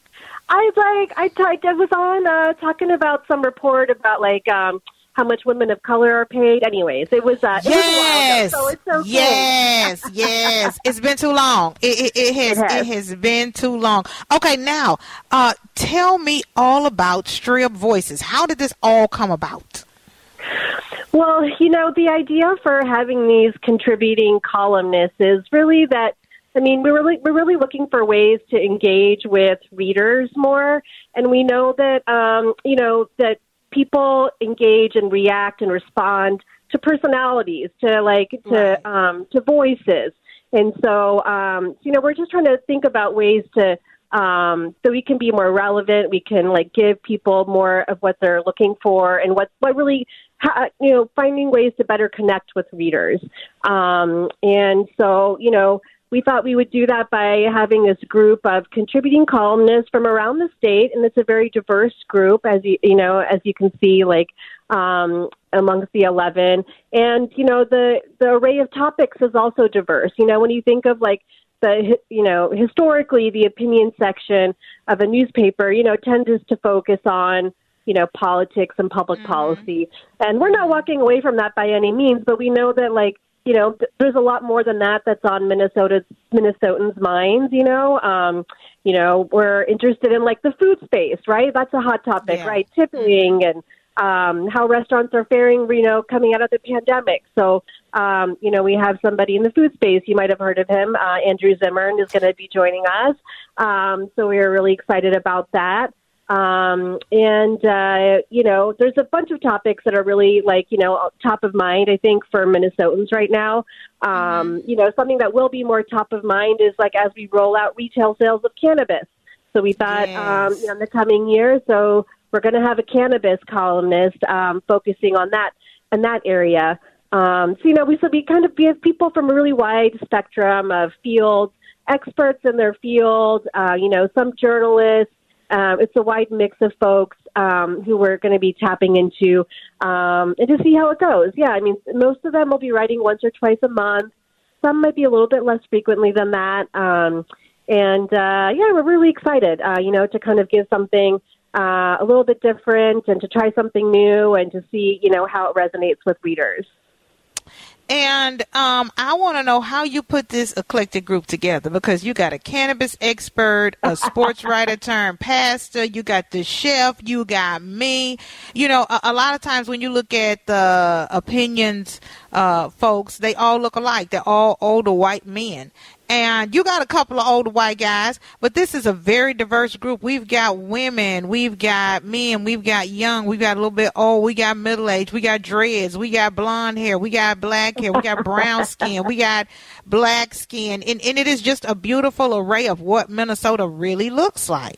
I like I talked. I was on uh, talking about some report about like um, how much women of color are paid. Anyways, it was uh, yes, it was a while ago, so it's okay. yes, yes. It's been too long. It, it, it has. It has. It has been too long. Okay, now uh, tell me all about Strib Voices. How did this all come about? Well, you know, the idea for having these contributing columnists is really that, I mean, we're really, we're really looking for ways to engage with readers more. And we know that, um, you know, that people engage and react and respond to personalities, to like, to, right. um, to voices. And so, um, you know, we're just trying to think about ways to, um, so we can be more relevant. We can like give people more of what they're looking for and what, what really, ha- you know, finding ways to better connect with readers. Um, and so, you know, we thought we would do that by having this group of contributing columnists from around the state, and it's a very diverse group, as you you know, as you can see, like um, amongst the eleven. And you know, the the array of topics is also diverse. You know, when you think of like the you know historically the opinion section of a newspaper, you know, tends to focus on you know politics and public mm-hmm. policy, and we're not walking away from that by any means, but we know that like. You know, th- there's a lot more than that that's on Minnesota's Minnesotans' minds, you know. Um, you know, we're interested in, like, the food space, right? That's a hot topic, yeah. right? Tipping and um, how restaurants are faring, you know, coming out of the pandemic. So, um, you know, we have somebody in the food space. You might have heard of him. Uh, Andrew Zimmern is going to be joining us. Um, so we are really excited about that. Um, and, uh, you know, there's a bunch of topics that are really like, you know, top of mind, I think, for Minnesotans right now. Um, mm-hmm. You know, something that will be more top of mind is like as we roll out retail sales of cannabis. So we thought, yes. um, you know, in the coming year, so we're going to have a cannabis columnist, um, focusing on that and that area. Um, so, you know, we, so we kind of, we have people from a really wide spectrum of fields, experts in their field, uh, you know, some journalists. Uh, it's a wide mix of folks um, who we're going to be tapping into um, and to see how it goes. Yeah, I mean, most of them will be writing once or twice a month. Some might be a little bit less frequently than that. Um, and, uh, yeah, we're really excited, uh, you know, to kind of give something uh, a little bit different and to try something new and to see, you know, how it resonates with readers. And um, I want to know how you put this eclectic group together, because you got a cannabis expert, a sports writer turned pastor, you got the chef, you got me. You know, a, a lot of times when you look at the opinions, uh, folks, they all look alike. They're all older white men. And you got a couple of older white guys, but this is a very diverse group. We've got women, we've got men, we've got young, we've got a little bit old, we got middle age, we got dreads, we got blonde hair, we got black hair, we got brown skin, we got black skin. And, and it is just a beautiful array of what Minnesota really looks like.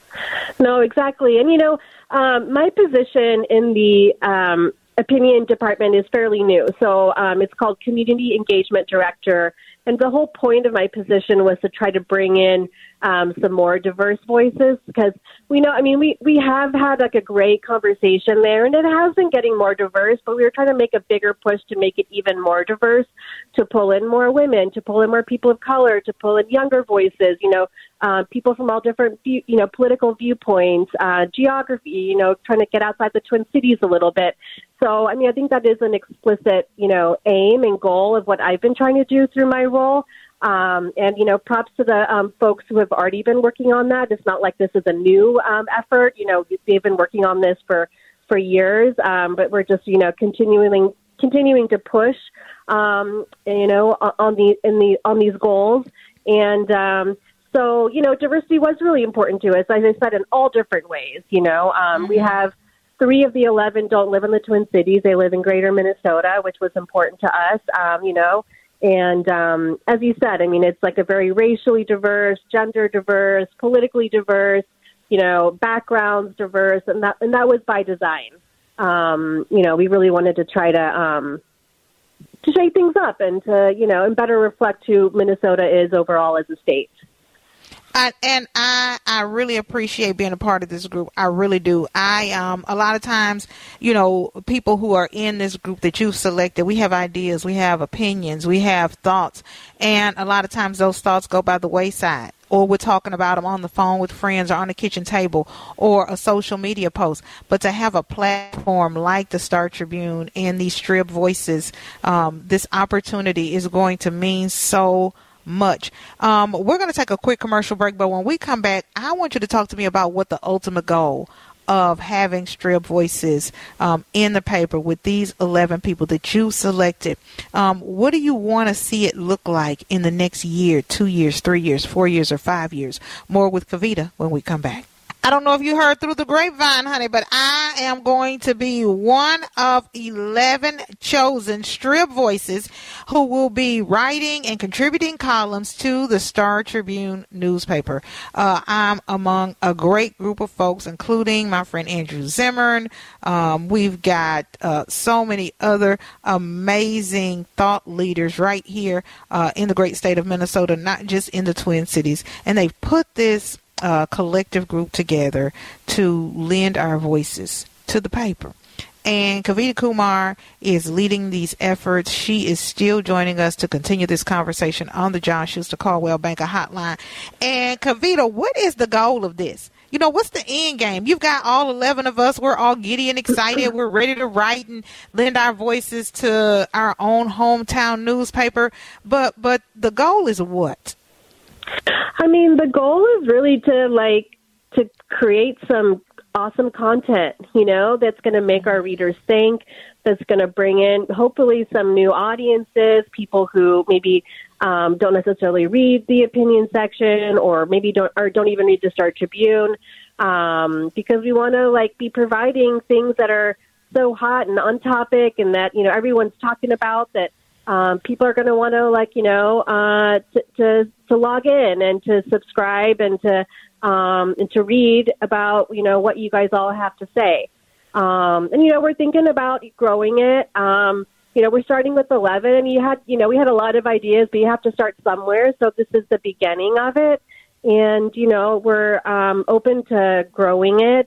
No, exactly. And, you know, um, my position in the um, opinion department is fairly new. So um, it's called Community Engagement Director. And the whole point of my position was to try to bring in um, some more diverse voices, because we know, I mean, we, we have had like a great conversation there, and it has been getting more diverse, but we were trying to make a bigger push to make it even more diverse, to pull in more women, to pull in more people of color, to pull in younger voices, you know, uh, people from all different, view, you know, political viewpoints, uh, geography, you know, trying to get outside the Twin Cities a little bit. So, I mean, I think that is an explicit, you know, aim and goal of what I've been trying to do through my role. Um, and, you know, props to the um, folks who have already been working on that. It's not like this is a new um, effort. You know, they've been working on this for, for years, um, but we're just, you know, continuing continuing to push, um, you know, on the in the on these goals. And um, so, you know, diversity was really important to us, as I said, in all different ways. You know, um, mm-hmm. we have three of the eleven don't live in the Twin Cities. They live in greater Minnesota, which was important to us, um, you know. And um, as you said, I mean, it's like a very racially diverse, gender diverse, politically diverse, you know, backgrounds diverse. And that and that was by design. Um, you know, we really wanted to try to um, to shake things up and to, you know, and better reflect who Minnesota is overall as a state. I, and I, I really appreciate being a part of this group. I really do. I, um, a lot of times, you know, people who are in this group that you've selected, we have ideas, we have opinions, we have thoughts. And a lot of times those thoughts go by the wayside, or we're talking about them on the phone with friends or on the kitchen table or a social media post. But to have a platform like the Star Tribune and these Strib Voices, um, this opportunity is going to mean so much. Um, we're going to take a quick commercial break, but when we come back, I want you to talk to me about what the ultimate goal of having Strib Voices um, in the paper with these eleven people that you selected. Um, what do you want to see it look like in the next year, two years, three years, four years, or five years? More with Kavita when we come back. I don't know if you heard through the grapevine, honey, but I am going to be one of eleven chosen Strib Voices who will be writing and contributing columns to the Star Tribune newspaper. Uh, I'm among a great group of folks, including my friend Andrew Zimmern. Um, we've got uh, so many other amazing thought leaders right here uh, in the great state of Minnesota, not just in the Twin Cities. And they've put this Uh, collective group together to lend our voices to the paper. And Kavita Kumar is leading these efforts. She is still joining us to continue this conversation on the John Schuster Caldwell Banker Hotline. And Kavita, what is the goal of this? You know, what's the end game? You've got all eleven of us. We're all giddy and excited. We're ready to write and lend our voices to our own hometown newspaper. But but the goal is what? I mean, the goal is really to like to create some awesome content, you know, that's going to make our readers think, that's going to bring in hopefully some new audiences, people who maybe um, don't necessarily read the opinion section or maybe don't or don't even read the Star Tribune, um, because we want to like be providing things that are so hot and on topic and that, you know, everyone's talking about that. Um, people are going to want to, like, you know, uh, to, to to log in and to subscribe and to um, and to read about, you know, what you guys all have to say. Um, and, you know, we're thinking about growing it. Um, you know, we're starting with eleven. And you had, you know, we had a lot of ideas, but you have to start somewhere. So this is the beginning of it. And, you know, we're um, open to growing it.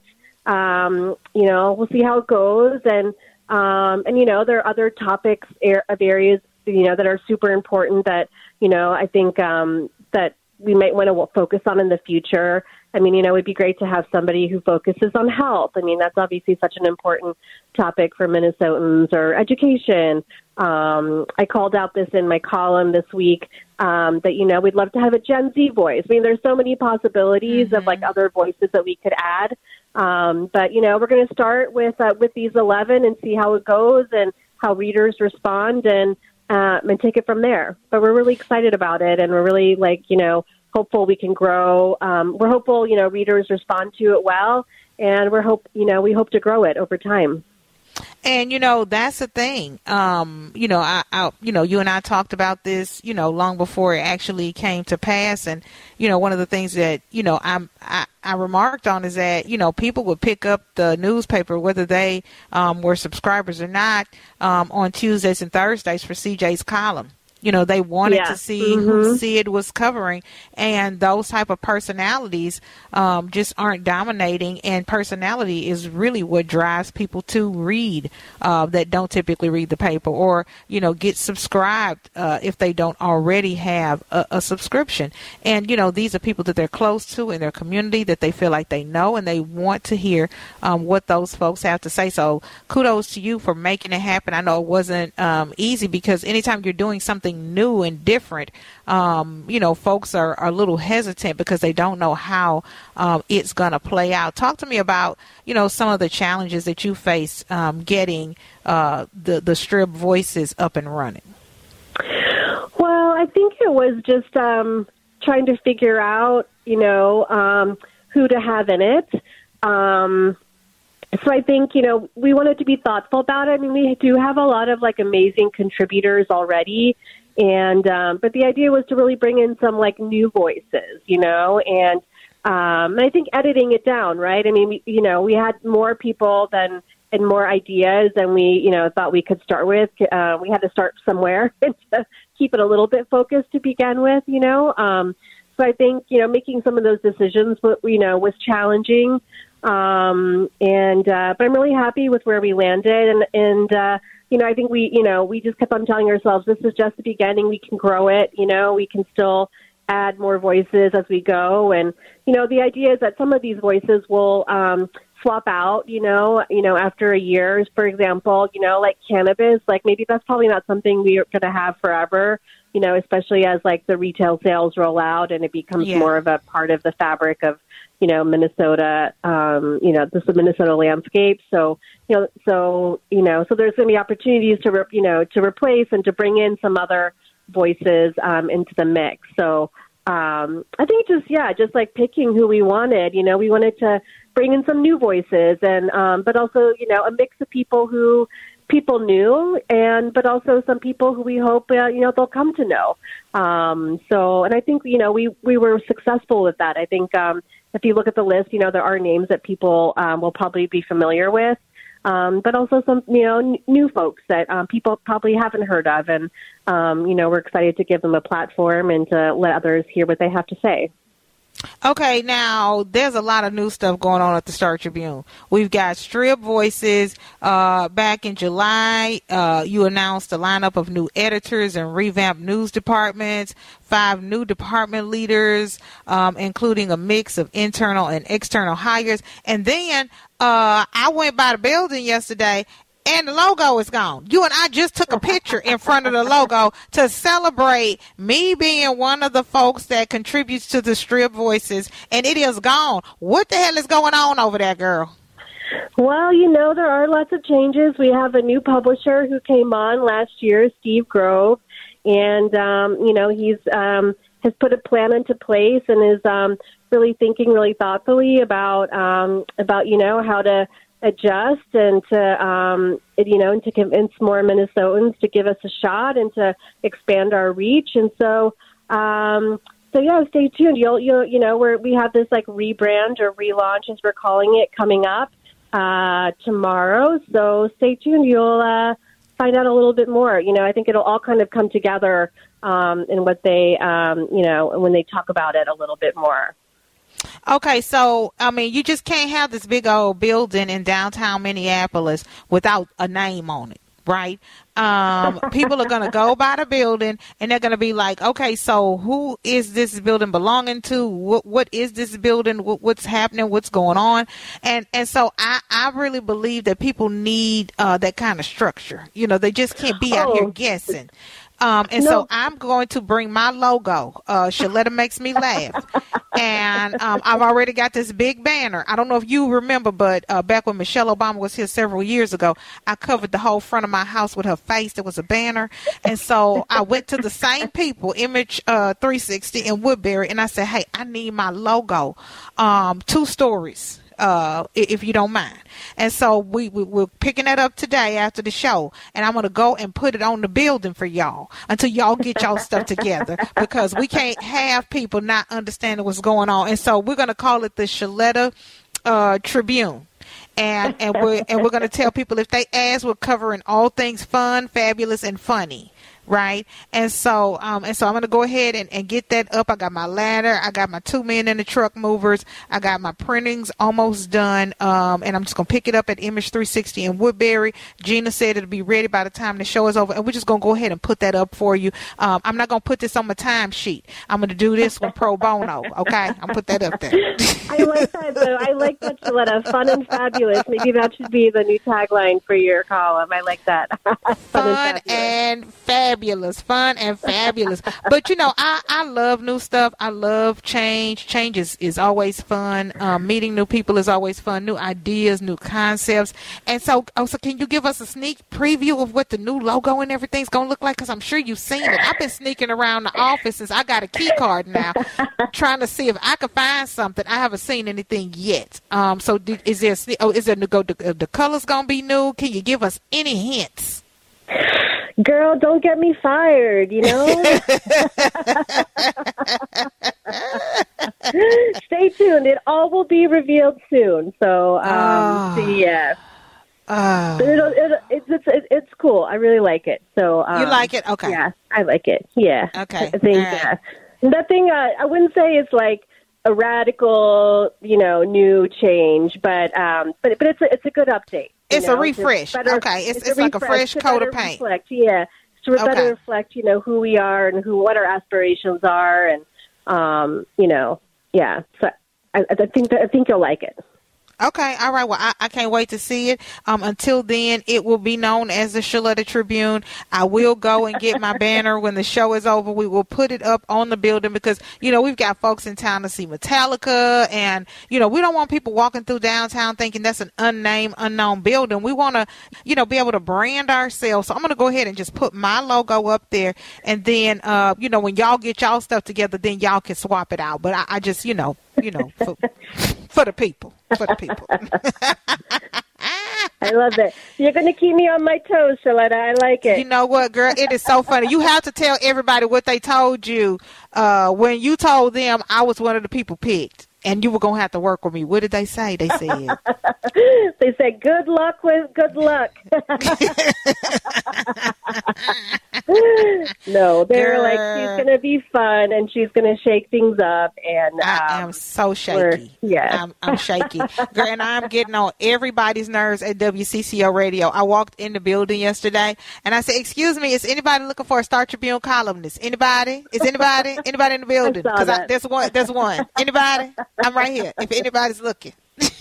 Um, you know, we'll see how it goes. And, um, and you know, there are other topics of areas, you know, that are super important that, you know, I think um, that we might want to focus on in the future. I mean, you know, it'd be great to have somebody who focuses on health. I mean, that's obviously such an important topic for Minnesotans, or education. Um, I called out this in my column this week um, that, you know, we'd love to have a Gen Z voice. I mean, there's so many possibilities mm-hmm. of like other voices that we could add. Um, but, you know, we're going to start with uh, with these eleven and see how it goes and how readers respond and uh, and take it from there. But we're really excited about it, and we're really, like, you know, hopeful we can grow. Um, we're hopeful, you know, readers respond to it well, and we're hope, you know, we hope to grow it over time. And, you know, that's the thing. Um, you know, I, I, you know, you and I talked about this, you know, long before it actually came to pass. And, you know, one of the things that, you know, I'm, I, I remarked on is that, you know, people would pick up the newspaper, whether they um, were subscribers or not, um, on Tuesdays and Thursdays for C J's column. You know, they wanted yeah. to see mm-hmm. who Sid was covering, and those type of personalities um, just aren't dominating, and personality is really what drives people to read uh, that don't typically read the paper, or, you know, get subscribed uh, if they don't already have a, a subscription. And, you know, these are people that they're close to in their community, that they feel like they know, and they want to hear um, what those folks have to say. So kudos to you for making it happen. I know it wasn't um, easy, because anytime you're doing something new and different, um, you know, folks are, are a little hesitant because they don't know how um, it's going to play out. Talk to me about, you know, some of the challenges that you face um, getting uh, the, the Strib Voices up and running. Well, I think it was just um, trying to figure out, you know, um, who to have in it. Um, so I think, you know, we wanted to be thoughtful about it. I mean, we do have a lot of, like, amazing contributors already. And, um, but the idea was to really bring in some, like, new voices, you know, and, um, and I think editing it down, right? I mean, we, you know, we had more people than, and more ideas than we, you know, thought we could start with. Uh, we had to start somewhere and to keep it a little bit focused to begin with, you know. Um, so I think, you know, making some of those decisions, you know, was challenging. Um, and, uh, but I'm really happy with where we landed. And, and, uh, you know, I think we, you know, we just kept on telling ourselves, this is just the beginning. We can grow it. You know, we can still add more voices as we go. And, you know, the idea is that some of these voices will, um, swap out, you know, you know, after a year, for example, you know, like cannabis, like maybe that's probably not something we're going to have forever. you know, especially as like the retail sales roll out and it becomes Yeah. more of a part of the fabric of, you know, Minnesota, um, you know, this is the Minnesota landscape. So, you know, so, you know, so there's going to be opportunities to, re- you know, to replace and to bring in some other voices um, into the mix. So um, I think just, yeah, just like picking who we wanted, you know, we wanted to bring in some new voices and, um, but also, you know, a mix of people who people knew and, but also some people who we hope, uh, you know, they'll come to know. Um, so, and I think, you know, we, we were successful with that. I think, um, if you look at the list, you know, there are names that people um, will probably be familiar with, um, but also some, you know, n- new folks that um, people probably haven't heard of. And, um, you know, we're excited to give them a platform and to let others hear what they have to say. Okay, now there's a lot of new stuff going on at the Star Tribune. We've got Strip Voices. Uh, back in July, uh, you announced a lineup of new editors and revamped news departments, five new department leaders, um, including a mix of internal and external hires. And then uh, I went by the building yesterday, and the logo is gone. You and I just took a picture in front of the logo to celebrate me being one of the folks that contributes to the Strip Voices, and it is gone. What the hell is going on over there, girl? Well, you know, there are lots of changes. We have a new publisher who came on last year, Steve Grove, and, um, you know, he's um, has put a plan into place and is um, really thinking really thoughtfully about, um, about, you know, how to adjust and to, um, you know, and to convince more Minnesotans to give us a shot and to expand our reach. And so, um, so yeah, stay tuned. You'll, you'll, you know, we're, we have this like rebrand or relaunch, as we're calling it, coming up uh, tomorrow. So stay tuned. You'll uh, find out a little bit more. You know, I think it'll all kind of come together um, in what they, um, you know, when they talk about it a little bit more. Okay, so, I mean, you just can't have this big old building in downtown Minneapolis without a name on it, right? Um, people are going to go by the building, and they're going to be like, okay, so who is this building belonging to? What What is this building? What, what's happening? What's going on? And and so I, I really believe that people need uh, that kind of structure. You know, they just can't be out Oh. here guessing. Um, and No. so I'm going to bring my logo. Uh, Shaletta Makes Me Laugh. And um, I've already got this big banner. I don't know if you remember, but uh, back when Michelle Obama was here several years ago, I covered the whole front of my house with her face. There was a banner. And so I went to the same people, Image uh, three sixty in Woodbury, and I said, hey, I need my logo. Um, two stories. Uh, if you don't mind. And so we, we, we're picking that up today after the show, and I'm going to go and put it on the building for y'all until y'all get y'all stuff together, because we can't have people not understanding what's going on. And so we're going to call it the Shaletta uh, Tribune. And, and we're, and we're going to tell people if they ask, we're covering all things fun, fabulous, and funny. Right. And so um, and so I'm going to go ahead and, and get that up. I got my ladder. I got my two men in the truck movers. I got my printings almost done. Um, and I'm just going to pick it up at Image three sixty in Woodbury. Gina said it'll be ready by the time the show is over. And we're just going to go ahead and put that up for you. Um, I'm not going to put this on my time sheet. I'm going to do this one pro bono. OK, I'll put that up there. I like that, though. I like that, Shaletta. Fun and fabulous. Maybe that should be the new tagline for your column. I like that. Fun, Fun and fabulous. and fabulous. Fun and fabulous. But, you know, I, I love new stuff. I love change. Change is, is always fun. Um, meeting new people is always fun. New ideas, new concepts. And so, oh, so can you give us a sneak preview of what the new logo and everything's going to look like? Because I'm sure you've seen it. I've been sneaking around the office since I got a key card now, trying to see if I could find something. I haven't seen anything yet. Um, so did, is there, oh, is there new, go, the, the color's going to be new? Can you give us any hints? Girl, don't get me fired, you know? Stay tuned. It all will be revealed soon. So, um, Oh. so yeah. Oh. But it'll, it'll, it's, it's, it's cool. I really like it. So um, You like it? Okay. Yeah, I like it. Yeah. Okay. I think, All right. uh, nothing, uh, I wouldn't say it's like a radical, you know, new change, but um, but but it's a, it's a good update. you It's a know, refresh. better- Okay, it's- it's like a refresh fresh to coat of better paint. Reflect, yeah, to Okay. better reflect, you know, who we are and who what our aspirations are, and um, you know, yeah. So I, I think that, I think you'll like it. Okay, all right. Well, I, I can't wait to see it. Um, until then, it will be known as the Shaletta Tribune. I will go and get my banner when the show is over. We will put it up on the building because, you know, we've got folks in town to see Metallica, and, you know, we don't want people walking through downtown thinking that's an unnamed, unknown building. We want to, you know, be able to brand ourselves. So I'm going to go ahead and just put my logo up there, and then, uh, you know, when y'all get y'all stuff together, then y'all can swap it out. But I, I just, you know, you know, for, for the people. For the people. I love it. You're going to keep me on my toes, Shaletta. I like it. You know what, girl? It is so funny. You have to tell everybody what they told you uh, when you told them I was one of the people picked and you were going to have to work with me. What did they say? They said. They said, good luck with good luck. No, they're Girl. like, she's going to be fun and she's going to shake things up. And I um, am so shaky. Yeah. I'm, I'm shaky. Girl, and I'm getting on everybody's nerves at W C C O Radio. I walked in the building yesterday and I said, excuse me, is anybody looking for a Star Tribune columnist? Anybody? Is anybody? Anybody in the building? I saw Because that. there's one. There's one. Anybody? I'm right here. If anybody's looking.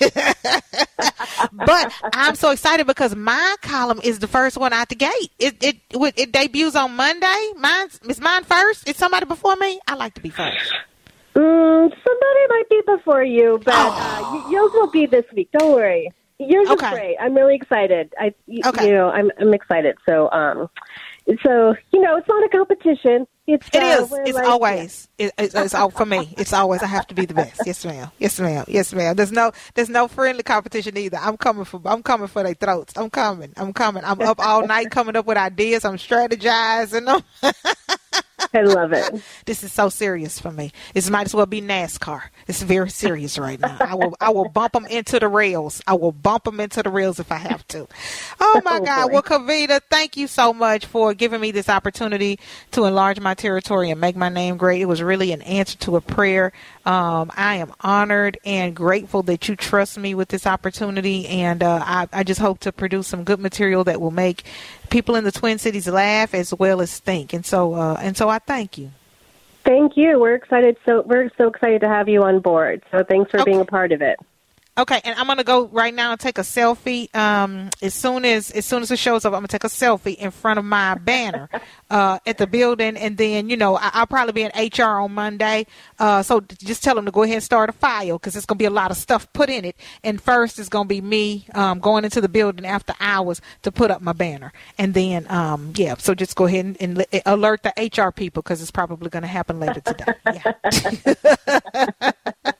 But I'm so excited because my column is the first one out the gate. It it it, it debuts on Monday. Mine's is mine first. Is somebody before me? I like to be first. Mm, somebody might be before you, but uh, y- yours will be this week. Don't worry. Yours Okay. is great. I'm really excited. I, y- Okay. you know, I'm I'm excited. So, um, so you know, it's not a competition. It's It uh, is. we're It's like- always. It, it's, it's all for me. It's always. I have to be the best. Yes, ma'am. Yes, ma'am. Yes, ma'am. There's no. There's no friendly competition either. I'm coming for. I'm coming for their throats. I'm coming. I'm coming. I'm up all night coming up with ideas. I'm strategizing them. I love it. This is so serious for me. This might as well be NASCAR. It's very serious right now. I will. I will bump them into the rails. I will bump them into the rails if I have to. Oh my Oh, God. boy. Well, Kavita, thank you so much for giving me this opportunity to enlarge my territory and make my name great. It was really an answer to a prayer. Um, I am honored and grateful that you trust me with this opportunity, and uh, I, I just hope to produce some good material that will make people in the Twin Cities laugh as well as think. And so, uh, and so, I thank you. Thank you. We're excited. So we're so excited to have you on board. So thanks for Okay. being a part of it. Okay, and I'm gonna go right now and take a selfie. Um, as soon as as soon as the show's over, I'm gonna take a selfie in front of my banner uh, at the building, and then you know I, I'll probably be in H R on Monday. Uh, so just tell them to go ahead and start a file because there's gonna be a lot of stuff put in it. And first is gonna be me um, going into the building after hours to put up my banner, and then um, yeah. So just go ahead and, and li- alert the H R people because it's probably gonna happen later today. Yeah.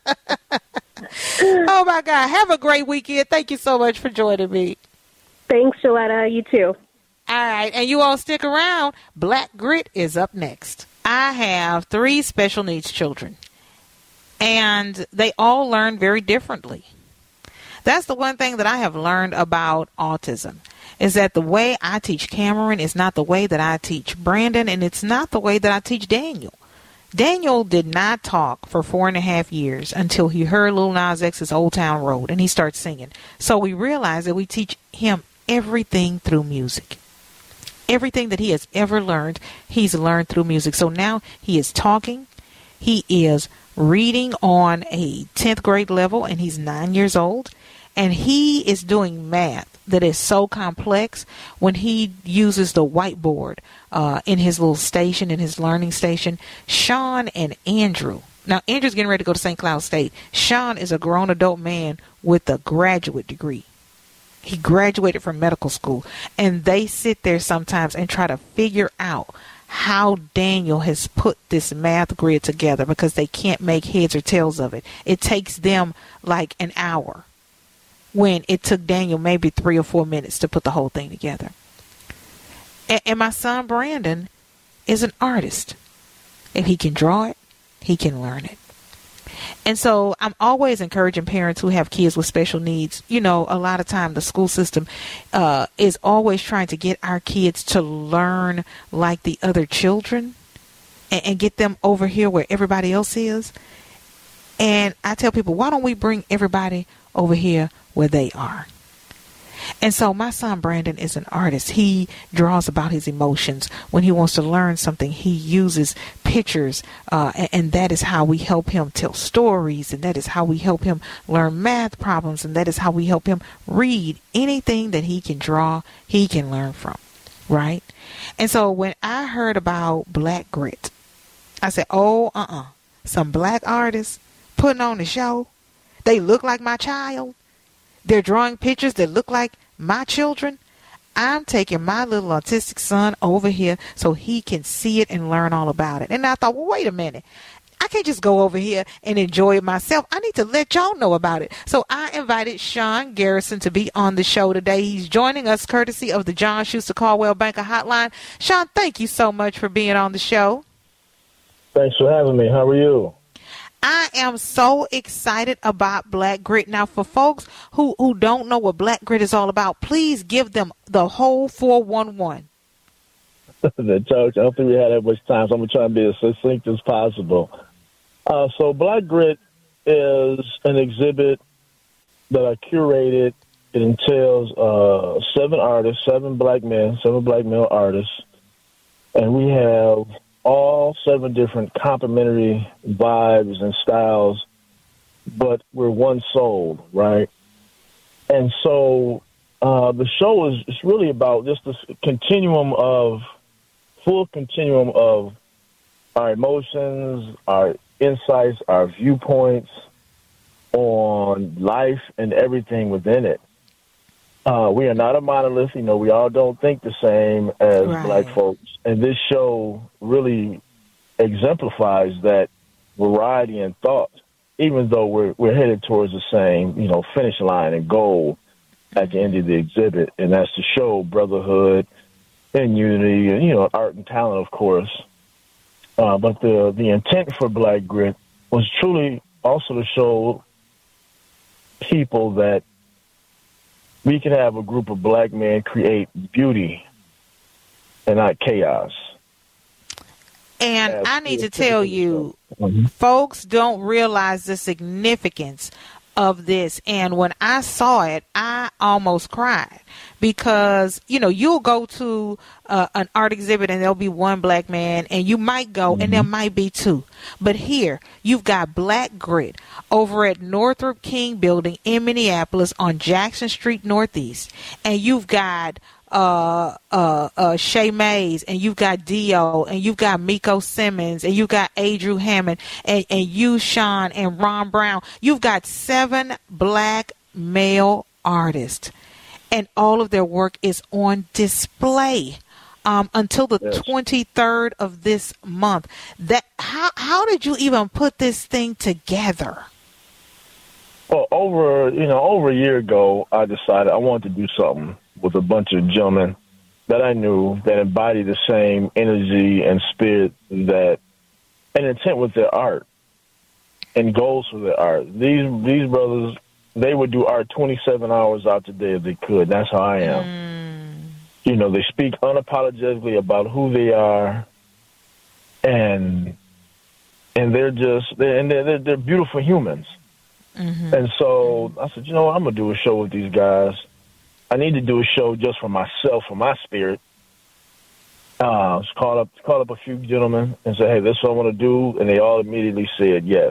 Oh my God. Have a great weekend. Thank you so much for joining me. Thanks, Shaletta. You too. All right. And you all stick around. Black Grit is up next. I have three special needs children, and they all learn very differently. That's the one thing that I have learned about autism is that the way I teach Cameron is not the way that I teach Brandon, and it's not the way that I teach Daniel. Daniel did not talk for four and a half years until he heard Lil Nas X's Old Town Road and he starts singing. So we realized that we teach him everything through music. Everything that he has ever learned, he's learned through music. So now he is talking. He is reading on a tenth grade level and he's nine years old. And he is doing math that is so complex when he uses the whiteboard uh, in his little station, in his learning station. Sean and Andrew. Now, Andrew's getting ready to go to Saint Cloud State. Sean is a grown adult man with a graduate degree. He graduated from medical school. And they sit there sometimes and try to figure out how Daniel has put this math grid together because they can't make heads or tails of it. It takes them like an hour, when it took Daniel maybe three or four minutes to put the whole thing together. And, and my son Brandon is an artist. If he can draw it, he can learn it. And so I'm always encouraging parents who have kids with special needs. You know, a lot of time the school system uh, is always trying to get our kids to learn like the other children and, and get them over here where everybody else is. And I tell people, why don't we bring everybody over here where they are? And so my son Brandon is an artist. He draws about his emotions. When he wants to learn something, he uses pictures, uh, and, and that is how we help him tell stories, and that is how we help him learn math problems, and that is how we help him read. Anything that he can draw, he can learn from, right? And so when I heard about Black Grit, I said, oh, uh-uh. Some black artists putting on a show. They look like my child. They're drawing pictures that look like my children. I'm taking my little autistic son over here so he can see it and learn all about it. And I thought, well, wait a minute. I can't just go over here and enjoy it myself. I need to let y'all know about it. So I invited Sean Garrison to be on the show today. He's joining us courtesy of the John Schuster Caldwell Banker Hotline. Sean, thank you so much for being on the show. Thanks for having me. How are you? I am so excited about Black Grit. Now, for folks who, who don't know what Black Grit is all about, please give them the whole four one one. The George, I don't think we had that much time, so I'm going to try and be as succinct as possible. Uh, so Black Grit is an exhibit that I curated. It entails uh, seven artists, seven black men, seven black male artists, and we have all seven different complementary vibes and styles, but we're one soul, right? And so uh, the show is it's really about just this continuum of, full continuum of our emotions, our insights, our viewpoints on life and everything within it. Uh, we are not a monolith. You know, we all don't think the same as right. black folks. And this show really exemplifies that variety in thought, even though we're we're headed towards the same, you know, finish line and goal at the end of the exhibit. And that's to show brotherhood and unity and, you know, art and talent, of course. Uh, but the, the intent for Black Grit was truly also to show people that we can have a group of black men create beauty and not chaos. And As I need to tell you, mm-hmm. folks don't realize the significance of this. And when I saw it, I almost cried because, you know, you'll go to uh, an art exhibit and there'll be one black man and you might go mm-hmm. and there might be two. But here you've got Black Grit over at Northrop King Building in Minneapolis on Jackson Street Northeast. And you've got uh uh uh Shay Mays, and you've got Dio, and you've got Miko Simmons, and you've got Adriel Hammond, and, and you, Sean, and Ron Brown. You've got seven black male artists, and all of their work is on display um until the yes. twenty-third of this month. That how how did you even put this thing together? Well, over you know over a year ago, I decided I wanted to do something with a bunch of gentlemen that I knew that embodied the same energy and spirit that and intent with their art and goals for their art. These these brothers, they would do art twenty-seven hours out the day if they could. That's how I am. Mm. You know, they speak unapologetically about who they are, and and they're just they're and they're they're, they're beautiful humans. Mm-hmm. And so I said, you know what, I'm gonna do a show with these guys. I need to do a show just for myself, for my spirit. Uh, called up, called up a few gentlemen and said, "Hey, this is what I want to do," and they all immediately said yes.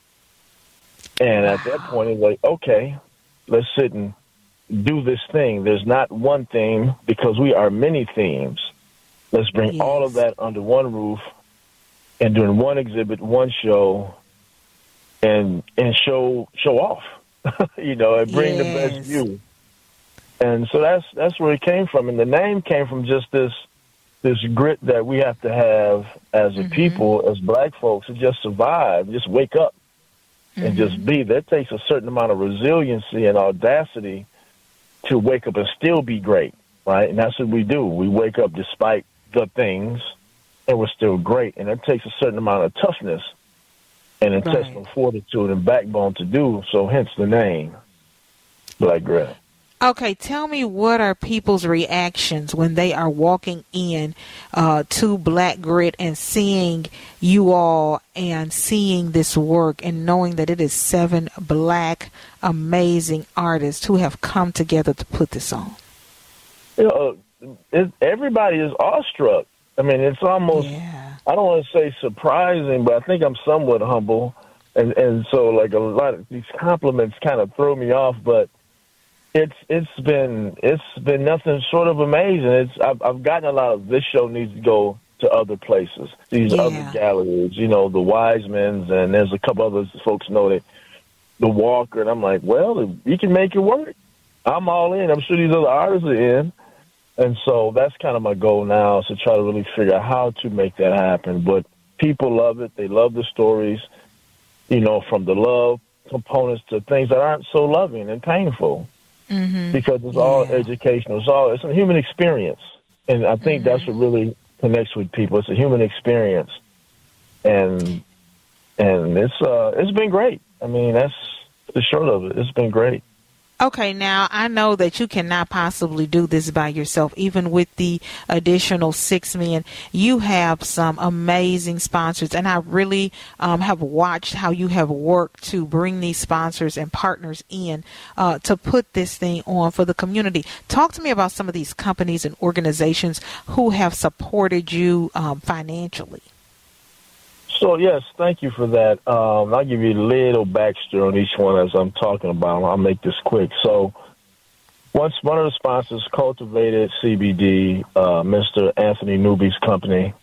And at that point, it was like, "Okay, let's sit and do this thing." There's not one theme because we are many themes. Let's bring yes. all of that under one roof and doing one exhibit, one show, and and show show off, you know, and bring yes. the best view. And so that's that's where it came from, and the name came from just this this grit that we have to have as a mm-hmm. people, as black folks, to just survive, just wake up, mm-hmm. and just be. That takes a certain amount of resiliency and audacity to wake up and still be great, right? And that's what we do. We wake up despite the things, and we're still great. And it takes a certain amount of toughness and intestinal right. fortitude and backbone to do. So hence the name, Black Grit. Okay, tell me, what are people's reactions when they are walking in uh, to Black Grit and seeing you all and seeing this work and knowing that it is seven Black amazing artists who have come together to put this on? You know, it, everybody is awestruck. I mean, it's almost, yeah. I don't want to say surprising, but I think I'm somewhat humble. And, and so, like, a lot of these compliments kind of throw me off, but It's it's been it's been nothing short of amazing. It's I've, I've gotten a lot of this show needs to go to other places, these yeah. other galleries. You know, the Wisemans, and there's a couple other folks know that the Walker. And I'm like, well, if you can make it work, I'm all in. I'm sure these other artists are in, and so that's kind of my goal now, is to try to really figure out how to make that happen. But people love it. They love the stories. You know, from the love components to things that aren't so loving and painful. Mm-hmm. Because it's yeah. all educational. It's all it's a human experience, and I think mm-hmm. that's what really connects with people. It's a human experience, and and it's uh it's been great. I mean, that's the short of it. It's been great. Okay, now I know that you cannot possibly do this by yourself, even with the additional six men. You have some amazing sponsors, and I really um, have watched how you have worked to bring these sponsors and partners in uh, to put this thing on for the community. Talk to me about some of these companies and organizations who have supported you um, financially. So, yes, thank you for that. Um, I'll give you a little backstory on each one as I'm talking about. I'll make this quick. So, once one of the sponsors, Cultivated C B D, uh, Mister Anthony Newby's company,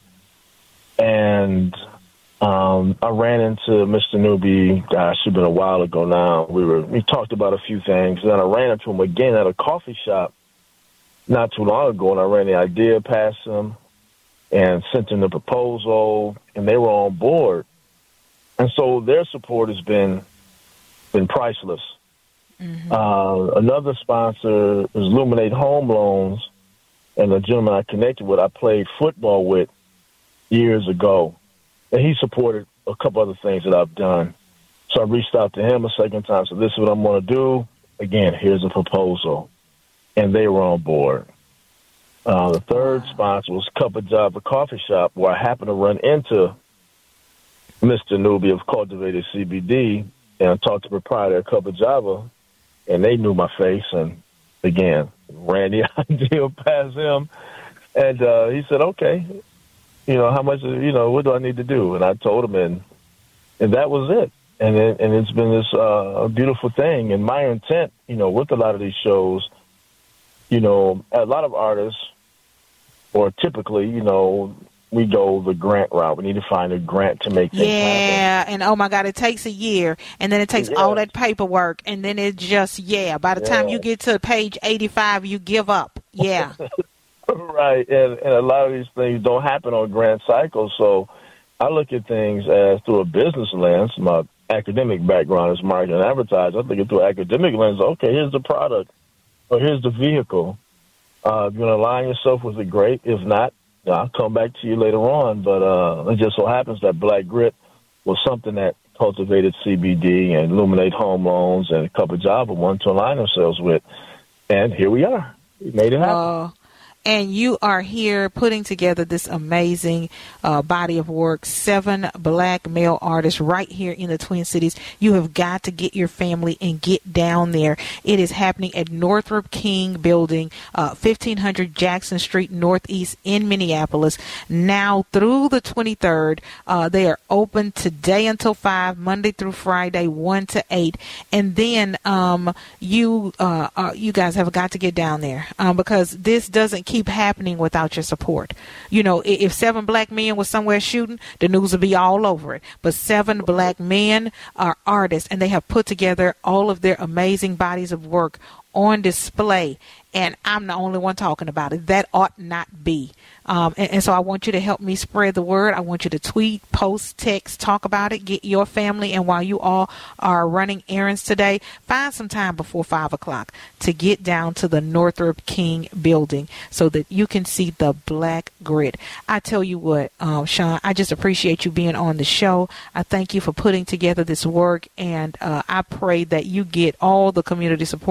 and um, I ran into Mister Newby, gosh, it's been a while ago now. We were we talked about a few things. Then I ran into him again at a coffee shop not too long ago, and I ran the idea past him and sent them the proposal, and they were on board. And so their support has been been priceless. Mm-hmm. Uh, another sponsor is Illuminate Home Loans, and a gentleman I connected with, I played football with years ago, and he supported a couple other things that I've done. So I reached out to him a second time, so this is what I'm going to do. Again, here's a proposal. And they were on board. Uh, the third sponsor was Cup of Java Coffee Shop, where I happened to run into Mister Newby of Cultivated C B D, and I talked to the proprietor of Cup of Java, and they knew my face, and again, ran the idea past him, and uh, he said, okay, you know, how much, you know, what do I need to do? And I told him, and and that was it. And it, and it's been this uh, beautiful thing. And my intent, you know, with a lot of these shows, you know, a lot of artists, or typically, you know, we go the grant route. We need to find a grant to make things yeah, happen. Yeah, and oh my God, it takes a year, and then it takes yeah. all that paperwork, and then it just, yeah, by the yeah. time you get to page eighty-five, you give up. Yeah. Right, and, and a lot of these things don't happen on grant cycles, so I look at things as through a business lens. My academic background is marketing and advertising. I look at it through an academic lens. Okay, here's the product, or here's the vehicle. Uh, if you're going to align yourself with it, great. If not, I'll come back to you later on. But uh, it just so happens that Black Grit was something that Cultivated C B D and Illuminate Home Loans and a couple of Java wanted to align themselves with. And here we are. We made it happen. Uh, and you are here putting together this amazing uh, body of work, seven black male artists right here in the Twin Cities. You have got to get your family and get down there. It is happening at Northrop King Building, uh, fifteen hundred Jackson Street Northeast in Minneapolis. Now through the twenty-third, uh, they are open today until five, Monday through Friday, one to eight. And then um, you uh, uh, you guys have got to get down there um, because this doesn't keep happening without your support. You know, if seven black men were somewhere shooting, the news would be all over it. But seven black men are artists, and they have put together all of their amazing bodies of work on display. And I'm the only one talking about it. That ought not be. Um, and, and so I want you to help me spread the word. I want you to tweet, post, text, talk about it, get your family. And while you all are running errands today, find some time before five o'clock to get down to the Northrop King Building so that you can see the Black Grit. I tell you what, um, Sean, I just appreciate you being on the show. I thank you for putting together this work. And uh, I pray that you get all the community support that you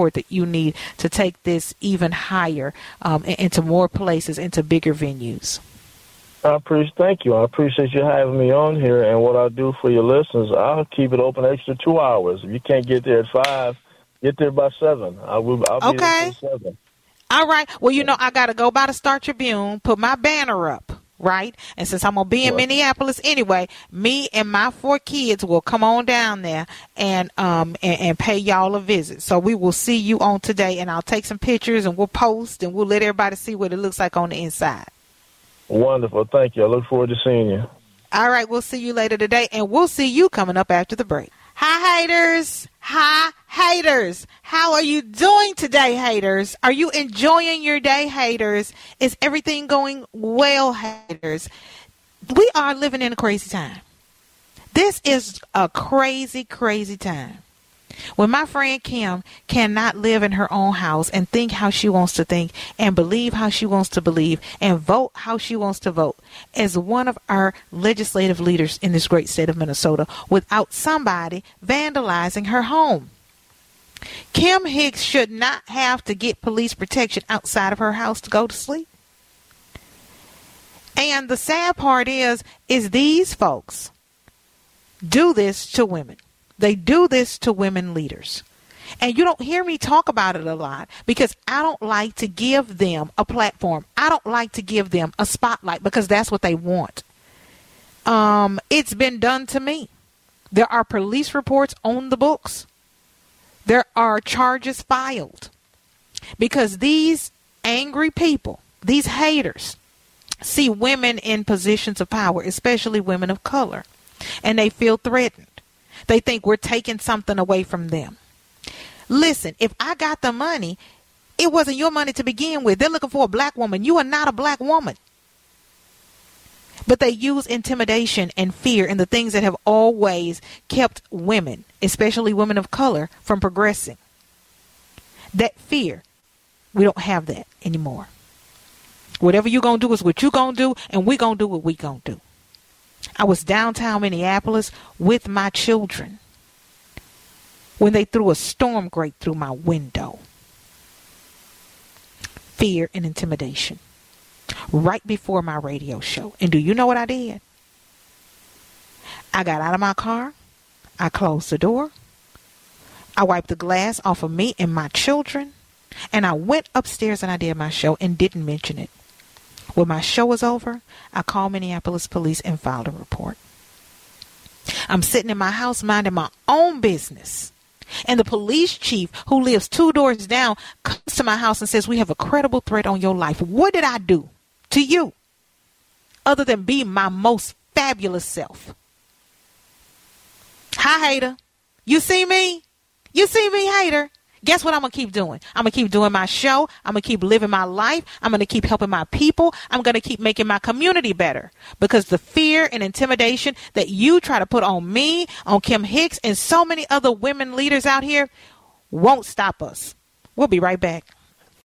need to take this even higher, um, into more places, into bigger venues. I appreciate, thank you. I appreciate you having me on here. And what I'll do for your listeners, I'll keep it open extra two hours. If you can't get there at five, get there by seven. I will. I'll be Okay. there till seven. All right. Well, you know, I got to go by the Star Tribune, put my banner up, right? And since I'm going to be in Right. Minneapolis anyway, me and my four kids will come on down there and um and, and pay y'all a visit. So we will see you on today, and I'll take some pictures and we'll post and we'll let everybody see what it looks like on the inside. Wonderful. Thank you. I look forward to seeing you. All right. We'll see you later today, and we'll see you coming up after the break. Hi, haters. Hi, haters. How are you doing today, haters? Are you enjoying your day, haters? Is everything going well, haters? We are living in a crazy time. This is a crazy, crazy time. When my friend Kim cannot live in her own house and think how she wants to think and believe how she wants to believe and vote how she wants to vote as one of our legislative leaders in this great state of Minnesota without somebody vandalizing her home. Kim Hicks should not have to get police protection outside of her house to go to sleep. And the sad part is, is these folks do this to women. They do this to women leaders. And you don't hear me talk about it a lot because I don't like to give them a platform. I don't like to give them a spotlight because that's what they want. Um, it's been done to me. There are police reports on the books. There are charges filed because these angry people, these haters, see women in positions of power, especially women of color, and they feel threatened. They think we're taking something away from them. Listen, if I got the money, it wasn't your money to begin with. They're looking for a black woman. You are not a black woman. But they use intimidation and fear and the things that have always kept women, especially women of color, from progressing. That fear, we don't have that anymore. Whatever you're going to do is what you're going to do, and we're going to do what we're going to do. I was downtown Minneapolis with my children when they threw a storm grate through my window. Fear and intimidation. Right before my radio show. And do you know what I did? I got out of my car. I closed the door. I wiped the glass off of me and my children. And I went upstairs and I did my show and didn't mention it. When my show was over, I called Minneapolis police and filed a report. I'm sitting in my house minding my own business. And the police chief, who lives two doors down, comes to my house and says, we have a credible threat on your life. What did I do to you other than be my most fabulous self? Hi, hater. You see me? You see me, hater? Guess what I'm going to keep doing? I'm going to keep doing my show. I'm going to keep living my life. I'm going to keep helping my people. I'm going to keep making my community better because the fear and intimidation that you try to put on me, on Kim Hicks, and so many other women leaders out here won't stop us. We'll be right back.